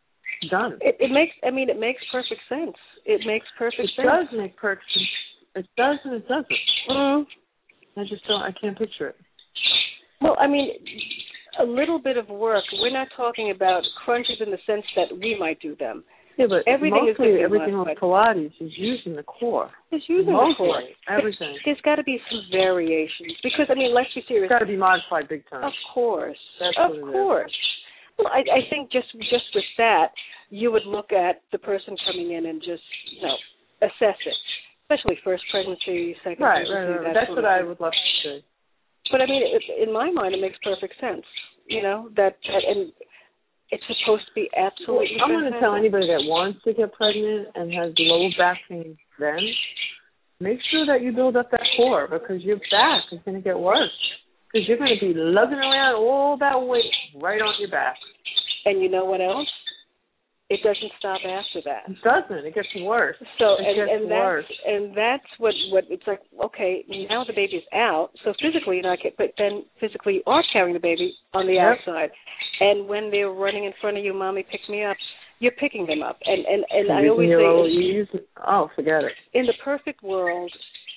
done. It, it makes, I mean, it makes perfect sense. It makes perfect it sense. It does make perfect sense. It does and it doesn't. Mm-hmm. I just don't, I can't picture it. Well, I mean, a little bit of work. We're not talking about crunches in the sense that we might do them. Yeah, but everything mostly is everything with Pilates is using the core. It's using mostly, the core. Everything. But there's got to be some variations because, I mean, let's be serious. It's got to be modified big time. Of course. That's of what it course. Is. Well, I, I think just just with that, you would look at the person coming in and just, you know, assess it, especially first pregnancy, second right, pregnancy. Right, right, that That's what I would love to see. But, I mean, it, in my mind, it makes perfect sense, you know, that, that and it's supposed to be absolutely well, I'm going to tell anybody that wants to get pregnant and has low back pain then, make sure that you build up that core because your back is going to get worse. Because you're going to be lugging around all that weight right on your back. And you know what else? It doesn't stop after that. It doesn't. It gets worse. So it and, gets and that's worse. and that's what, what it's like. Okay, now the baby's out. So physically, you're not, but then physically you are carrying the baby on the yep. outside. And when they're running in front of you, mommy, pick me up. You're picking them up. And and and you're I always say, old, you use, oh, forget it. In the perfect world,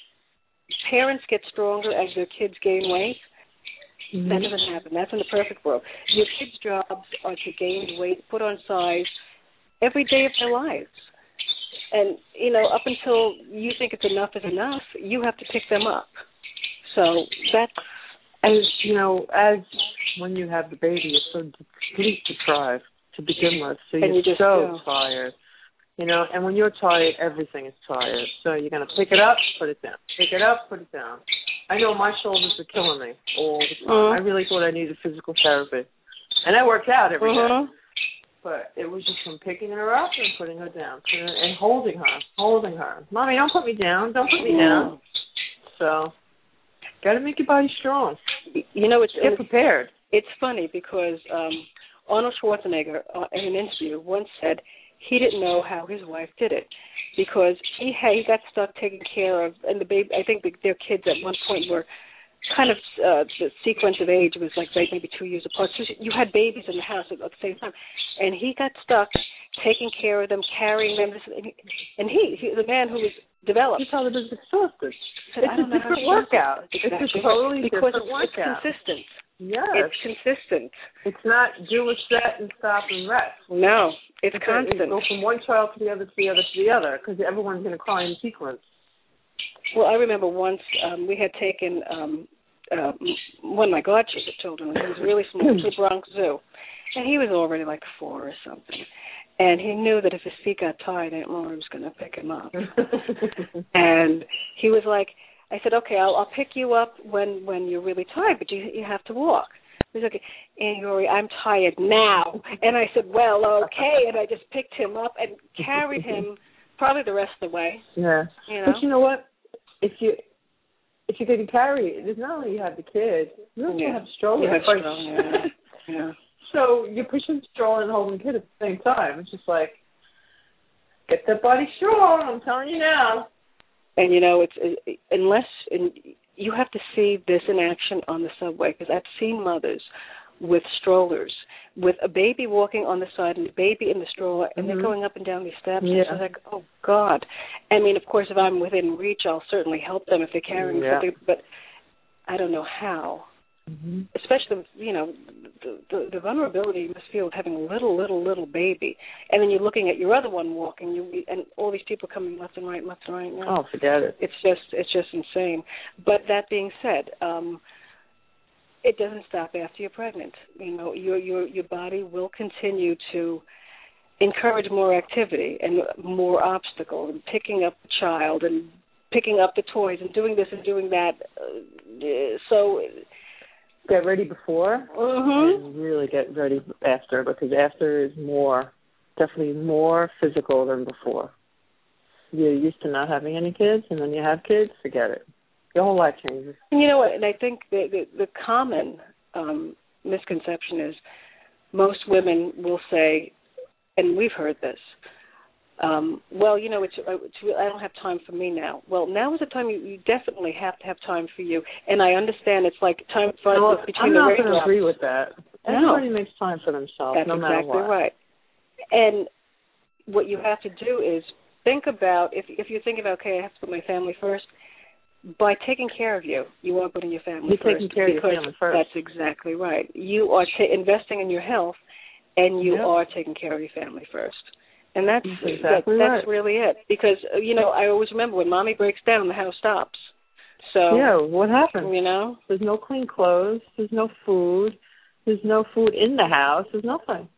parents get stronger as their kids gain weight. Mm-hmm. That doesn't happen. That's in the perfect world. Your kids' jobs are to gain weight, put on size, every day of their lives. And, you know, up until you think it's enough is enough, you have to pick them up. So that's... As, you know, as when you have the baby, you're so sleep deprived to begin with. So you're you just so go. tired. You know, and when you're tired, everything is tired. So you're going to pick it up, put it down. Pick it up, put it down. I know my shoulders are killing me all the time. Mm-hmm. I really thought I needed physical therapy. And that worked out every mm-hmm. day. But it was just from picking her up and putting her down and holding her, holding her. Mommy, don't put me down. Don't put me down. So, got to make your body strong. You know, it's get prepared. It's funny because um, Arnold Schwarzenegger, uh, in an interview, once said he didn't know how his wife did it because he had, he got stuck taking care of, and the baby. I think the, their kids at one point were kind of uh, the sequence of age was like maybe two years apart. So you had babies in the house at the same time, and he got stuck taking care of them, carrying them. And he, he the man who was developed, he probably was exhausted. Said, it's I don't a know different how workout. Exactly. It's a totally because different it's, workout. It's consistent. Yes. It's consistent. It's not do a set and stop and rest. No, it's, it's constant. It go from one child to the other to the other to the other because everyone's going to cry in sequence. Well, I remember once um, we had taken um, uh, one of my godchildren. He was really small to the Bronx Zoo, and he was already like four or something. And he knew that if his feet got tired, Aunt Laura was going to pick him up. And he was like, I said, okay, I'll, I'll pick you up when, when you're really tired, but you you have to walk. He said, okay, Aunt Yuri, I'm tired now. And I said, well, okay. And I just picked him up and carried him probably the rest of the way. Yeah. You know? But you know what? If you if you can carry it, it's not only you have the kid, you also yeah. have stroller. You have stroller, yeah. yeah. So you're pushing the stroller and holding the kid at the same time. It's just like, get that body strong, I'm telling you now. And, you know, it's it, unless and you have to see this in action on the subway, because I've seen mothers with strollers, with a baby walking on the side and a baby in the stroller, and mm-hmm. they're going up and down these steps. Yeah. And it's like, oh, God. I mean, of course, if I'm within reach, I'll certainly help them if they're carrying yeah. something, but I don't know how. Mm-hmm. Especially, you know, the, the the vulnerability you must feel with having a little, little, little baby, and then you're looking at your other one walking, you and all these people coming left and right, left and right. Now. Oh, forget it. It's just, it's just insane. But that being said, um, it doesn't stop after you're pregnant. You know, your your your body will continue to encourage more activity and more obstacle, and picking up the child and picking up the toys and doing this and doing that. Uh, so. Get ready before mm-hmm. and really get ready after, because after is more, definitely more physical than before. You're used to not having any kids, and then you have kids, forget it. Your whole life changes. And you know what, and I think the, the, the common um, misconception is most women will say, and we've heard this, Um, well, you know, it's, it's, I don't have time for me now. Well, now is the time you, you definitely have to have time for you. And I understand it's like time for no, between I'm the not raindrops. going to agree with that. No. Everybody makes time for themselves, That's no matter exactly what. right. And what you have to do is think about, if if you're thinking about, okay, I have to put my family first, by taking care of you, you are putting your family you're first. You're taking care of your family first. That's exactly right. You are ta- investing in your health, and you yep. are taking care of your family first. And that's that's exactly that, right. That's really it. Because, you know, I always remember when Mommy breaks down, the house stops. So yeah, what happens? You know? There's no clean clothes. There's no food. There's no food in the house. There's nothing.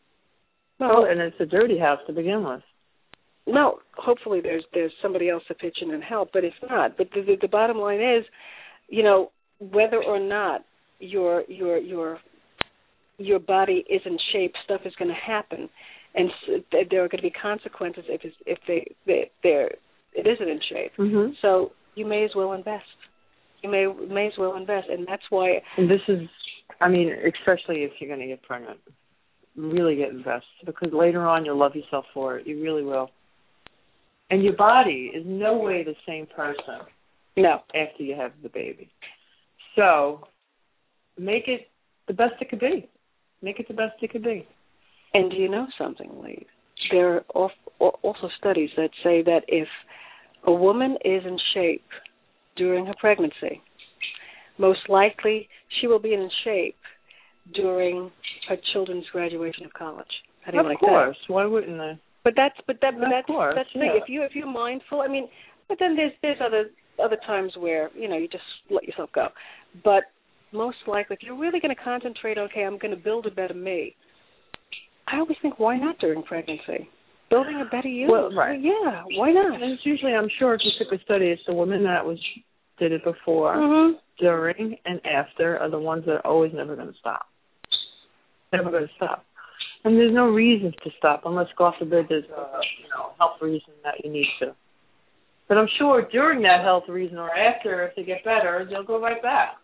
Well, oh, and it's a dirty house to begin with. No, hopefully there's there's somebody else to pitch in and help, but if not, but the, the, the bottom line is, you know, whether or not your your your your body is in shape, stuff is going to happen, and so there are going to be consequences if it's, if they they they're, it isn't in shape. Mm-hmm. So you may as well invest. You may may as well invest, and that's why. And this is, I mean, especially if you're going to get pregnant, really get invested, because later on you'll love yourself for it. You really will. And your body is no way the same person. No. After you have the baby. So make it the best it could be. Make it the best it could be. And do you know something, Lee? There are also studies that say that if a woman is in shape during her pregnancy, most likely she will be in shape during her children's graduation of college. How do you of like course. that? Why wouldn't I? But that's but that but of that's course, that's the yeah. thing. If you if you're mindful, I mean, but then there's there's other other times where, you know, you just let yourself go. But most likely, if you're really going to concentrate, okay, I'm going to build a better me. I always think, why not during pregnancy? Building a better you. Well, right. Yeah, why not? And it's usually, I'm sure, if you took a study, it's the women that was did it before, mm-hmm. during, and after are the ones that are always never going to stop. Never going to stop. And there's no reason to stop unless, God forbid, there's a you know, health reason that you need to. But I'm sure during that health reason or after, if they get better, they'll go right back.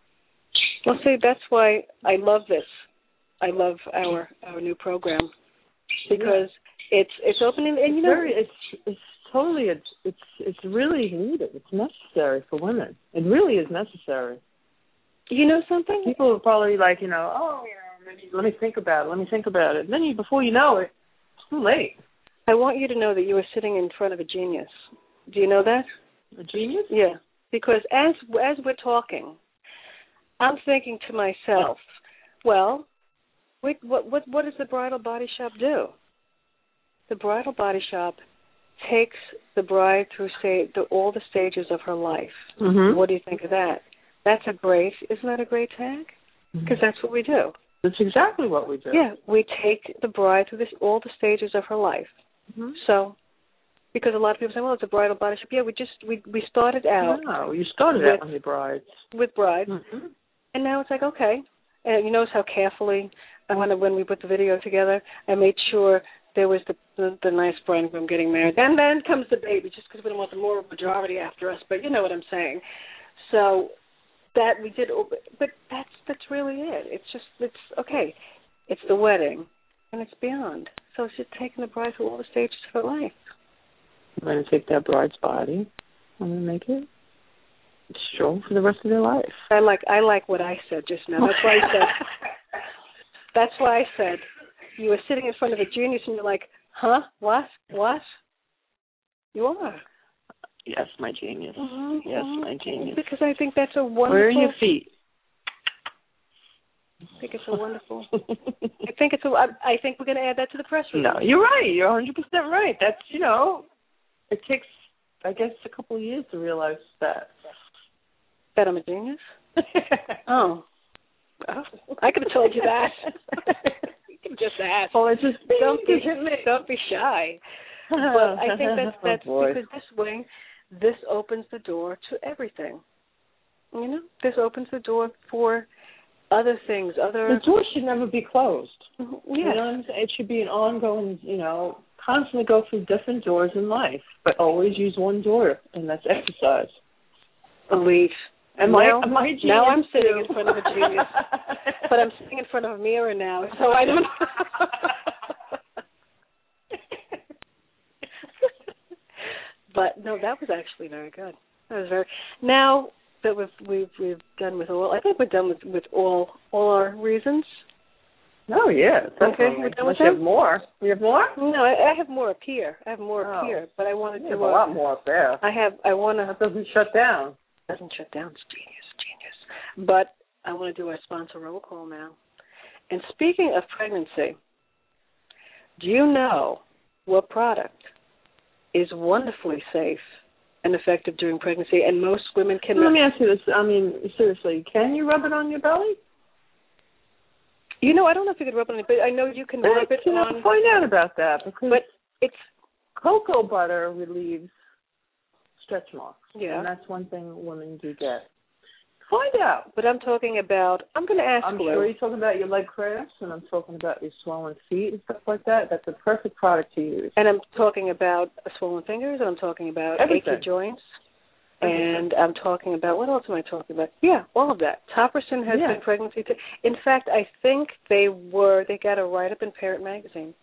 Well, see, that's why I love this. I love our our new program because yeah. it's it's opening, and you it's know, very, it's it's totally it's it's it's really needed. It's necessary for women. It really is necessary. You know something? People are probably like, you know, oh, you know, maybe let me think about it. Let me think about it. And then you, before you know it, it's too late. I want you to know that you are sitting in front of a genius. Do you know that? A genius? Yeah. Because as as we're talking, I'm thinking to myself, well, wait, what what what does the Bridal Body Shop do? The Bridal Body Shop takes the bride through say the, all the stages of her life. Mm-hmm. What do you think of that? That's a great, isn't that a great tag? Because mm-hmm. that's what we do. That's exactly what we do. Yeah, we take the bride through this, all the stages of her life. Mm-hmm. So, because a lot of people say, well, it's a bridal body shop. Yeah, we just, we, we started out. No, you started with, out with the brides. With brides. Mm-hmm. And now it's like, okay. And you notice how carefully, I when, when we put the video together, I made sure there was the, the, the nice bridegroom getting married. And then comes the baby, just because we don't want the moral majority after us. But you know what I'm saying. So that we did, but that's that's really it. It's just, it's, okay, it's the wedding, and it's beyond. So it's just taking the bride through all the stages of her life. I'm going to take that bride's body. I'm going to make it strong for the rest of their life. I like I like what I said just now. That's why I said, that's why I said, you were sitting in front of a genius and you're like, huh, what, what? You are. Yes, my genius. Mm-hmm, yes, mm-hmm. my genius. Because I think that's a wonderful... Where are your feet? I think it's a wonderful... I think it's a... I, I think we're going to add that to the press release. No, you're right. You're one hundred percent right. That's, you know, it takes, I guess, a couple of years to realize that. That I'm a genius? oh. oh. I could have told you that. You can just ask. Well, it's just... Don't be, don't be shy. But I think that's, that's oh, because this way... This opens the door to everything. You know, this opens the door for other things, other... The door should never be closed. Mm-hmm. Yes. You know what I'm saying? It should be an ongoing, you know, constantly go through different doors in life, but always use one door, and that's exercise. Belief. And now, my, my genius now I'm sitting too. in front of a genius, but I'm sitting in front of a mirror now, so I don't... But no, that was actually very good. That was very. Now that we've we've we've done with all, I think we're done with, with all all our reasons. Oh, yeah. Okay, Definitely. we're done Unless with you them? have more. You have more? No, I, I have more up here. I have more Oh. up here, but I wanted You to. have a uh, lot more up there. I have. I want to. That doesn't shut down. Doesn't shut down. It's genius, genius. But I want to do our sponsor roll call now. And speaking of pregnancy, do you know what product is wonderfully safe and effective during pregnancy, and most women can... Let me ask you this. I mean, seriously, can you rub it on your belly? You know, I don't know if you could rub it on it, but I know you can rub it you know, on... Find out about that, because but it's cocoa butter relieves stretch marks. Yeah. And that's one thing women do get. Find out. But I'm talking about... I'm going to ask I'm Lou. sure you're talking about your leg cramps, and I'm talking about your swollen feet and stuff like that. That's a perfect product to use. And I'm talking about swollen fingers, and I'm talking about Everything. achy joints. Everything. And I'm talking about, what else am I talking about? Yeah, all of that. Topperson has Yeah. been pregnancy. T- in fact, I think they were, they got a write-up in Parent Magazine.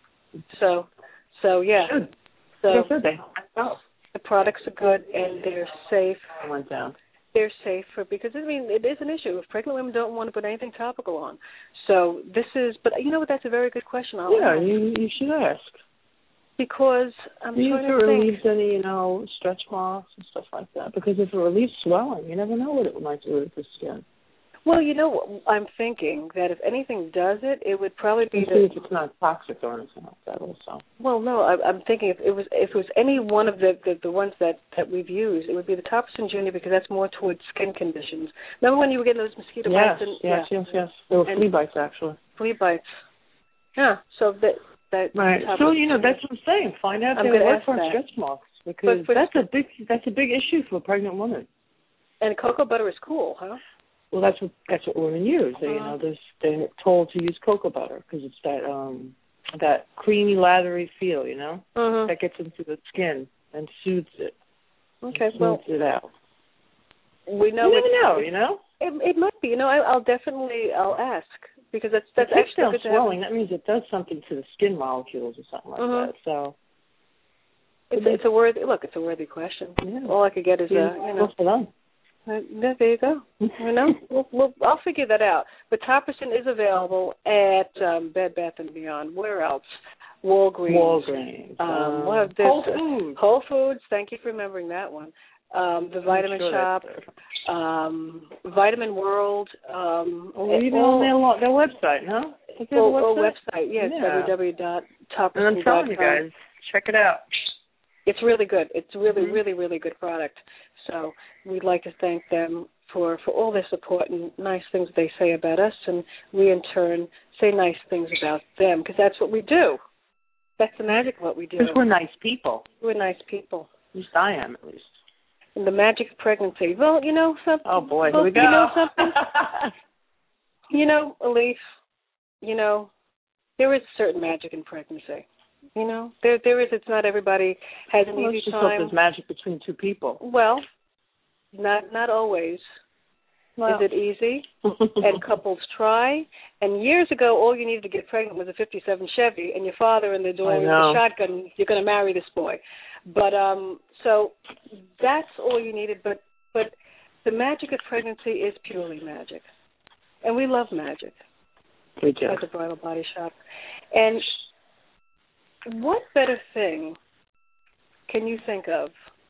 So, so yeah. Good. So Yes, sir, they. Oh. the products are good and they're safe. I went down. They're safe for, because, I mean, it is an issue. If pregnant women don't want to put anything topical on. So this is, but you know what, that's a very good question. I'll Yeah, ask. you, you should ask. Because I'm Do you trying think to it think. relieves any, you know, stretch marks and stuff like that? Because if it relieves swelling, you never know what it might do with the skin. Well, you know, what, I'm thinking that if anything does it, it would probably be You the... see if it's not toxic or anything like that also. Well, no, I, I'm thinking if it was if it was any one of the, the, the ones that, that we've used, it would be the Topperson Junior, because that's more towards skin conditions. Remember when you were getting those mosquito Yes, bites? And, yes, yeah, yes, yes. There were And- flea bites, actually. flea bites. Yeah, so that... that Right. So, you know, that's what I'm saying. Find out I'm their gonna work ask for that. stretch marks, because But- but- that's a big that's a big issue for a pregnant woman. And cocoa butter is cool, huh? Well, that's what that's what women use. They, you know, there's, they're told to use cocoa butter because it's that um that creamy, lathery feel, you know, Mm-hmm. that gets into the skin and soothes it, Okay, soothes well, it out. we know... You never it's- know, you know. It, it might be. You know, I, I'll definitely... I'll ask, because that's, that's It keeps actually down good to have. swelling. That means it does something to the skin molecules or something like Mhm. that. So It's, it's a worthy... Look, it's a worthy question. yeah. All I could get is, a, you know... Good for them. Uh, yeah, there you go. You know, we'll, we'll, I'll figure that out. But Topperson is available at um, Bed Bath and Beyond. Where else? Walgreens. Walgreens. Um, Um, what have this, Whole Foods. Whole Foods. Thank you for remembering that one. Um, the Vitamin sure Shop. that's there. Um, Vitamin World. Um, Or even all, on their lo- their website, no? Is there a or, or website? website. Yes, Yeah. w w w dot topperson And I'm telling you dot com. guys, check it out. It's really good. It's really, Mm-hmm. really, really good product. So we'd like to thank them for, for all their support and nice things they say about us, and we in turn say nice things about them, because that's what we do. That's the magic of what we do. Because we're nice people. We're nice people. At least I am, at least. And the magic of pregnancy. Well, you know something. Oh, boy, well, here we go. You know something? You know, Elise, you know, there is certain magic in pregnancy. You know, there there is. It's not everybody has an Well, easy it's just time. there's magic between two people. Well, not not always. Well. Is it easy? And couples try. And years ago, all you needed to get pregnant was a fifty-seven Chevy, and your father in the door I with know. a shotgun. You're going to marry this boy. But um, so that's all you needed. But but the magic of pregnancy is purely magic, and we love magic We do. at the Bridal Body Shop. And what better thing can you think of?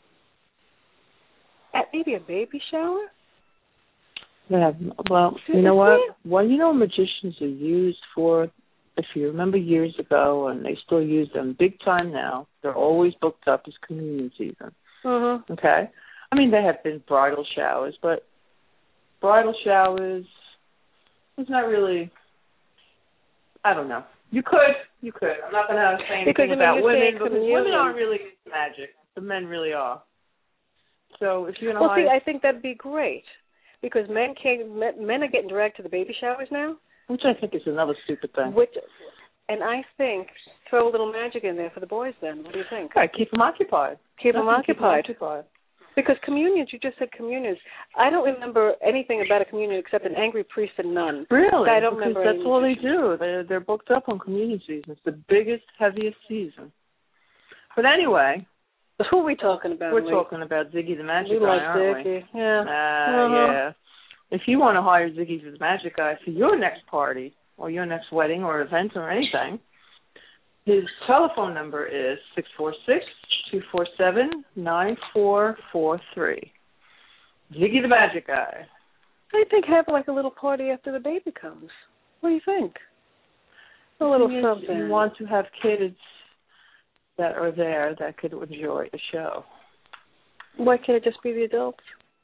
At maybe a baby shower? Yeah, well, you know what? Well, you know magicians are used for, if you remember years ago, and they still use them big time now, they're always booked up as communion season. Mm-hmm. Okay? I mean, there have been bridal showers, but bridal showers, it's not really, I don't know. You could, you could. I'm not going to say anything Because, I mean, about you're women, saying because communion. women aren't really magic. The men really are. So if you're going to Well, see, hire... I think that'd be great, because men can't. Men, men are getting dragged to the baby showers now, Which I think is another stupid thing. which, and I think throw a little magic in there for the boys. Then, what do you think? Right, keep them occupied. Keep them Definitely occupied. Keep them occupied. Because communions, you just said communions. I don't remember anything about a communion except an angry priest and nun. Really? I don't because remember that's any all they do. They're, they're booked up on communion season. It's the biggest, heaviest season. But anyway, Who are we talking about? we're Lee? talking about Ziggy the Magic We Guy, like aren't Ziggy. we? Yeah. Uh, Uh-huh. yeah. If you want to hire Ziggy the Magic Guy for your next party or your next wedding or event or anything. His telephone number is six four six, two four seven, nine four four three. Ziggy the Magic Guy. I think have like a little party after the baby comes. What do you think? A little something. You want to have kids that are there that could enjoy the show. Why can't it just be the adults?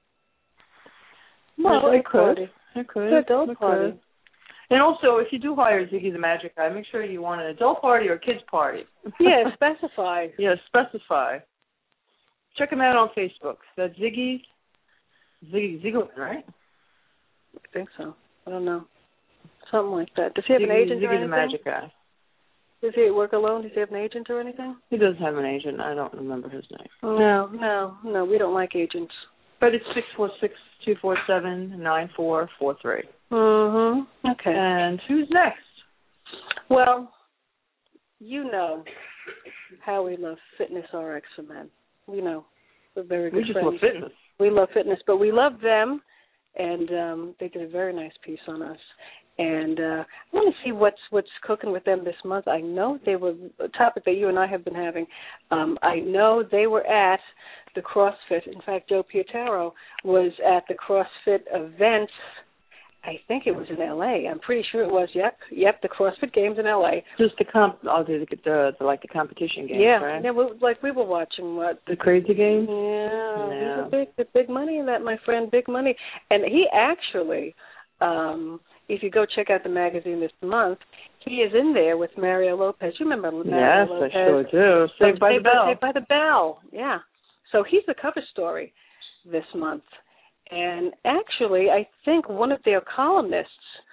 Well, it could. It could. An adult it party. Could. And also, if you do hire Ziggy the Magic Guy, make sure you want an adult party or a kids party. Yeah, specify. Yeah, specify. Check him out on Facebook. That's Ziggy, Ziggy Ziegler, right? I think so. I don't know. Something like that. Does he have Ziggy, an agent Ziggy or anything? the Magic Guy. Does he work alone? Does he have an agent or anything? He does have an agent. I don't remember his name. No, no, no. We don't like agents. But it's six four six, two four seven, nine four four three. Mm-hmm. Okay. And who's next? Well, you know how we love Fitness R X for Men. We know. We're very good We just friends. love fitness. We love fitness, but we love them, and um, they did a very nice piece on us. And uh, I want to see what's what's cooking with them this month. I know they were a topic that you and I have been having. Um, I know they were at the CrossFit. In fact, Joe Pietaro was at the CrossFit event. I think it was in L A. I'm pretty sure it was. Yep, yep. The CrossFit Games in L A. Just the comp, oh, the, the, the like the competition games, yeah, right? Yeah, we, like we were watching what the crazy games. Yeah, yeah. There's a big, there's big money in that, my friend. Big money, and he actually. Um, if you go check out the magazine this month, he is in there with Mario Lopez. You remember Mario yes, Lopez? Yes, I sure do. Saved by Saved the Bell. Saved by the Bell, yeah. So he's the cover story this month. And actually, I think one of their columnists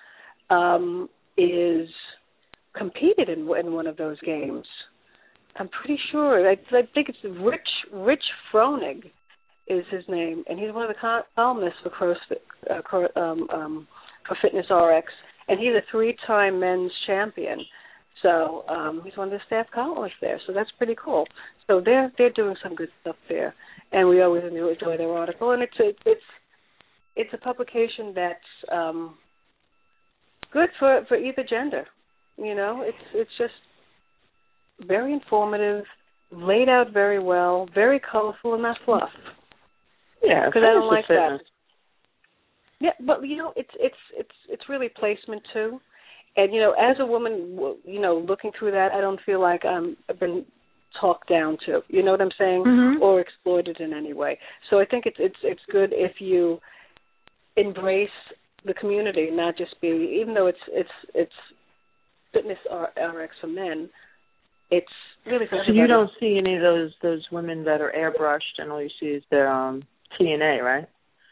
um, is competed in, in one of those games. I'm pretty sure. I, I think it's Rich Rich Froning is his name, and he's one of the columnists for CrossFit, uh, um, um, for Fitness R X, and he's a three-time men's champion. So um, he's one of the staff columnists there. So that's pretty cool. So they're they're doing some good stuff there, and we always enjoy their article. And it's a, it's it's a publication that's um, good for, for either gender. You know, it's it's just very informative, laid out very well, very colorful, and not fluff. Yeah, because I don't like fitness. that. Yeah, but you know, it's it's it's it's really placement too, and you know, as a woman, you know, looking through that, I don't feel like I'm I've been talked down to. You know what I'm saying, mm-hmm. or exploited in any way. So I think it's it's it's good if you embrace the community, not just be. Even though it's it's it's Fitness R X for men, it's really for So everybody. you don't see any of those those women that are airbrushed, and all you see is their um, T N A, right?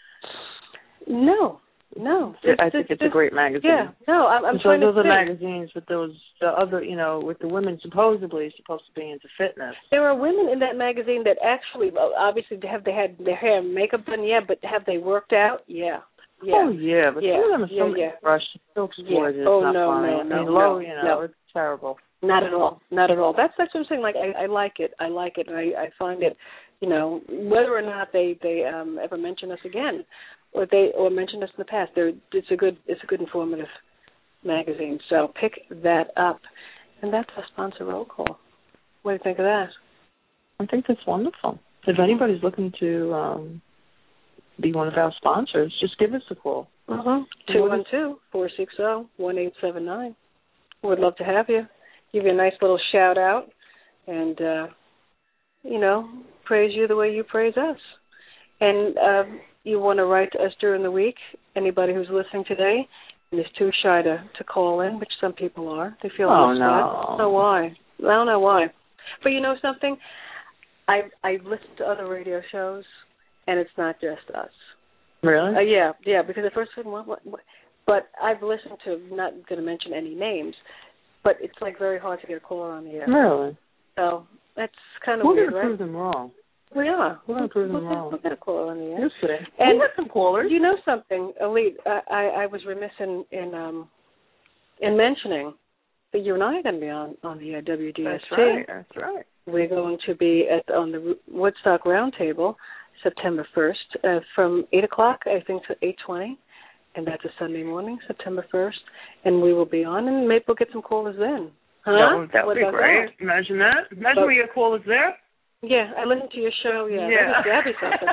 No, no. It's, I think it's, it's a great magazine. Yeah, no, I'm, I'm so trying to those are think. magazines with those the other, you know, with the women supposedly supposed to be into fitness. There are women in that magazine that actually, obviously, have they had their hair and makeup done? Yeah, but have they worked out? Yeah. Yeah. Oh yeah, but yeah. some of them are so yeah, yeah. brushed, so exploited. Yeah. Oh it's not no, funny. no, no, I mean, low, no, you know, no. it's terrible. Not at all. Not at all. That's that's what I'm saying. Like I, I like it. I like it. And I, I find it. You know, whether or not they they um, ever mention us again, or they or mention us in the past, they're, it's a good it's a good informative magazine. So pick that up, and that's a sponsor roll call. What do you think of that? I think that's wonderful. If anybody's looking to um, be one of our sponsors, just give us a call. Mm-hmm. two one two, four six zero, one eight seven nine. We'd love to have you. Give you a nice little shout out, and uh, you know, praise you the way you praise us. And uh, you want to write to us during the week. Anybody who's listening today and is too shy to, to call in, which some people are, they feel oh upset. no, I don't know why. I don't know why. But you know something? I've I've listened to other radio shows, and it's not just us. Really? Uh, yeah, yeah. Because at first, what, what, what, but I've listened to. Not going to mention any names, but it's like very hard to get a caller on the air. Really? So that's kind of We're weird, going to right? prove them wrong. We are. We're going to prove them we'll, wrong. We'll get a caller on the air. Yesterday. And we had some callers. You know something, Elite? I, I, I was remiss in in, um, in mentioning that you and I are going to be on on the uh, W D S T. That's right. That's right. We're going to be at on the Woodstock Roundtable September first uh, from eight o'clock, I think, to eight twenty. and that's a Sunday morning, September first, and we will be on, and maybe we'll get some callers then. Huh? That would, that would what be great. That? Imagine that. Imagine but, we get callers there. Yeah, I listened to your show. Yeah, yeah. That'd, that'd be something.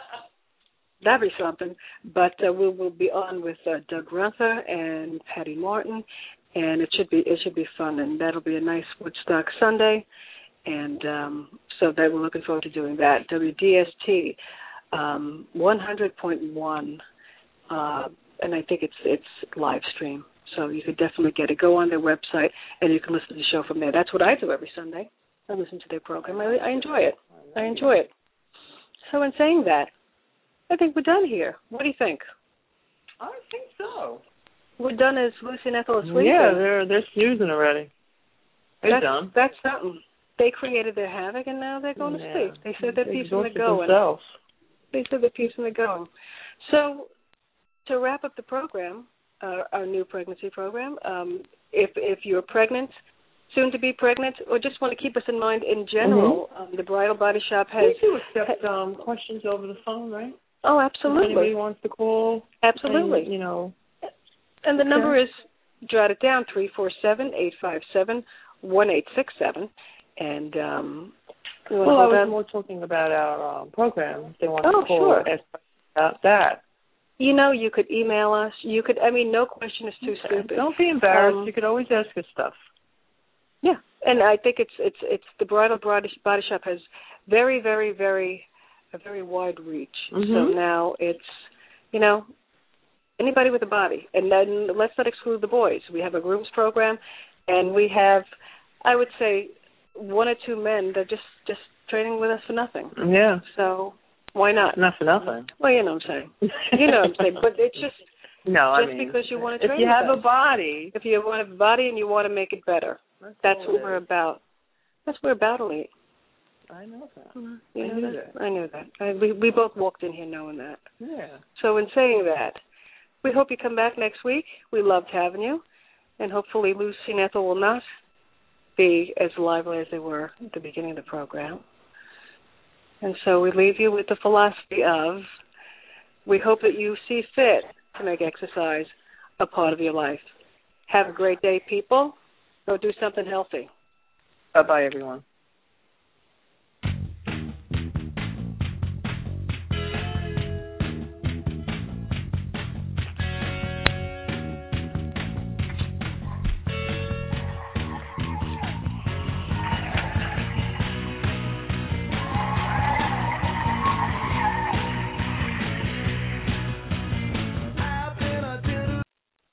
That'd be something. But uh, we will be on with uh, Doug Runther and Patty Martin, and it should be it should be fun, and that'll be a nice Woodstock Sunday, and um, so that we're looking forward to doing that. W D S T um, one hundred point one, uh, and I think it's it's live stream, so you could definitely get it. Go on their website, and you can listen to the show from there. That's what I do every Sunday. I listen to their program. I, I enjoy it. I enjoy it. So in saying that, I think we're done here. What do you think? I think so. We're done as Lucy and Ethel are sleeping. Yeah, they're they're snoozing already. They're that's, done. That's something. They created their havoc, and now they're going yeah. to sleep. They said their they piece and they're going. Themselves. They said their piece and they're going. So to wrap up the program, uh, our new pregnancy program, um, if if you're pregnant, soon to be pregnant, or just want to keep us in mind in general, mm-hmm. um, the Bridal Body Shop has. We do accept um, questions over the phone, right? Oh, absolutely. If anybody wants to call. Absolutely. And, you know. And the okay. number is, jot it down, three four seven, eight five seven, one eight six seven. And, um, you want well, to I was on? more talking about our um, program. If they want oh, to call sure. or ask about that. You know, you could email us. You could, I mean, no question is too okay. stupid. Don't be embarrassed. Um, you could always ask us stuff. Yeah, and I think it's it's it's the Bridal Body Shop has very, very, very, a very wide reach. Mm-hmm. So now it's, you know, anybody with a body. And then let's not exclude the boys. We have a grooms program, and we have, I would say, one or two men that are just, just training with us for nothing. Yeah. So why not? Not for nothing. Well, you know what I'm saying. You know what I'm saying. But it's just, no, just I mean, because you want to train if you have with a us. body. If you have a body and you want to make it better, that's, that's what we're about. That's what we're about, Elite. I know that. Mm-hmm. You I know knew that? that. I knew that. I, we we both walked in here knowing that. Yeah. So in saying that, we hope you come back next week. We loved having you, and hopefully Lucy and Ethel will not be as lively as they were at the beginning of the program. And so we leave you with the philosophy of, we hope that you see fit to make exercise a part of your life. Have a great day, people. Go do something healthy. Bye-bye, everyone.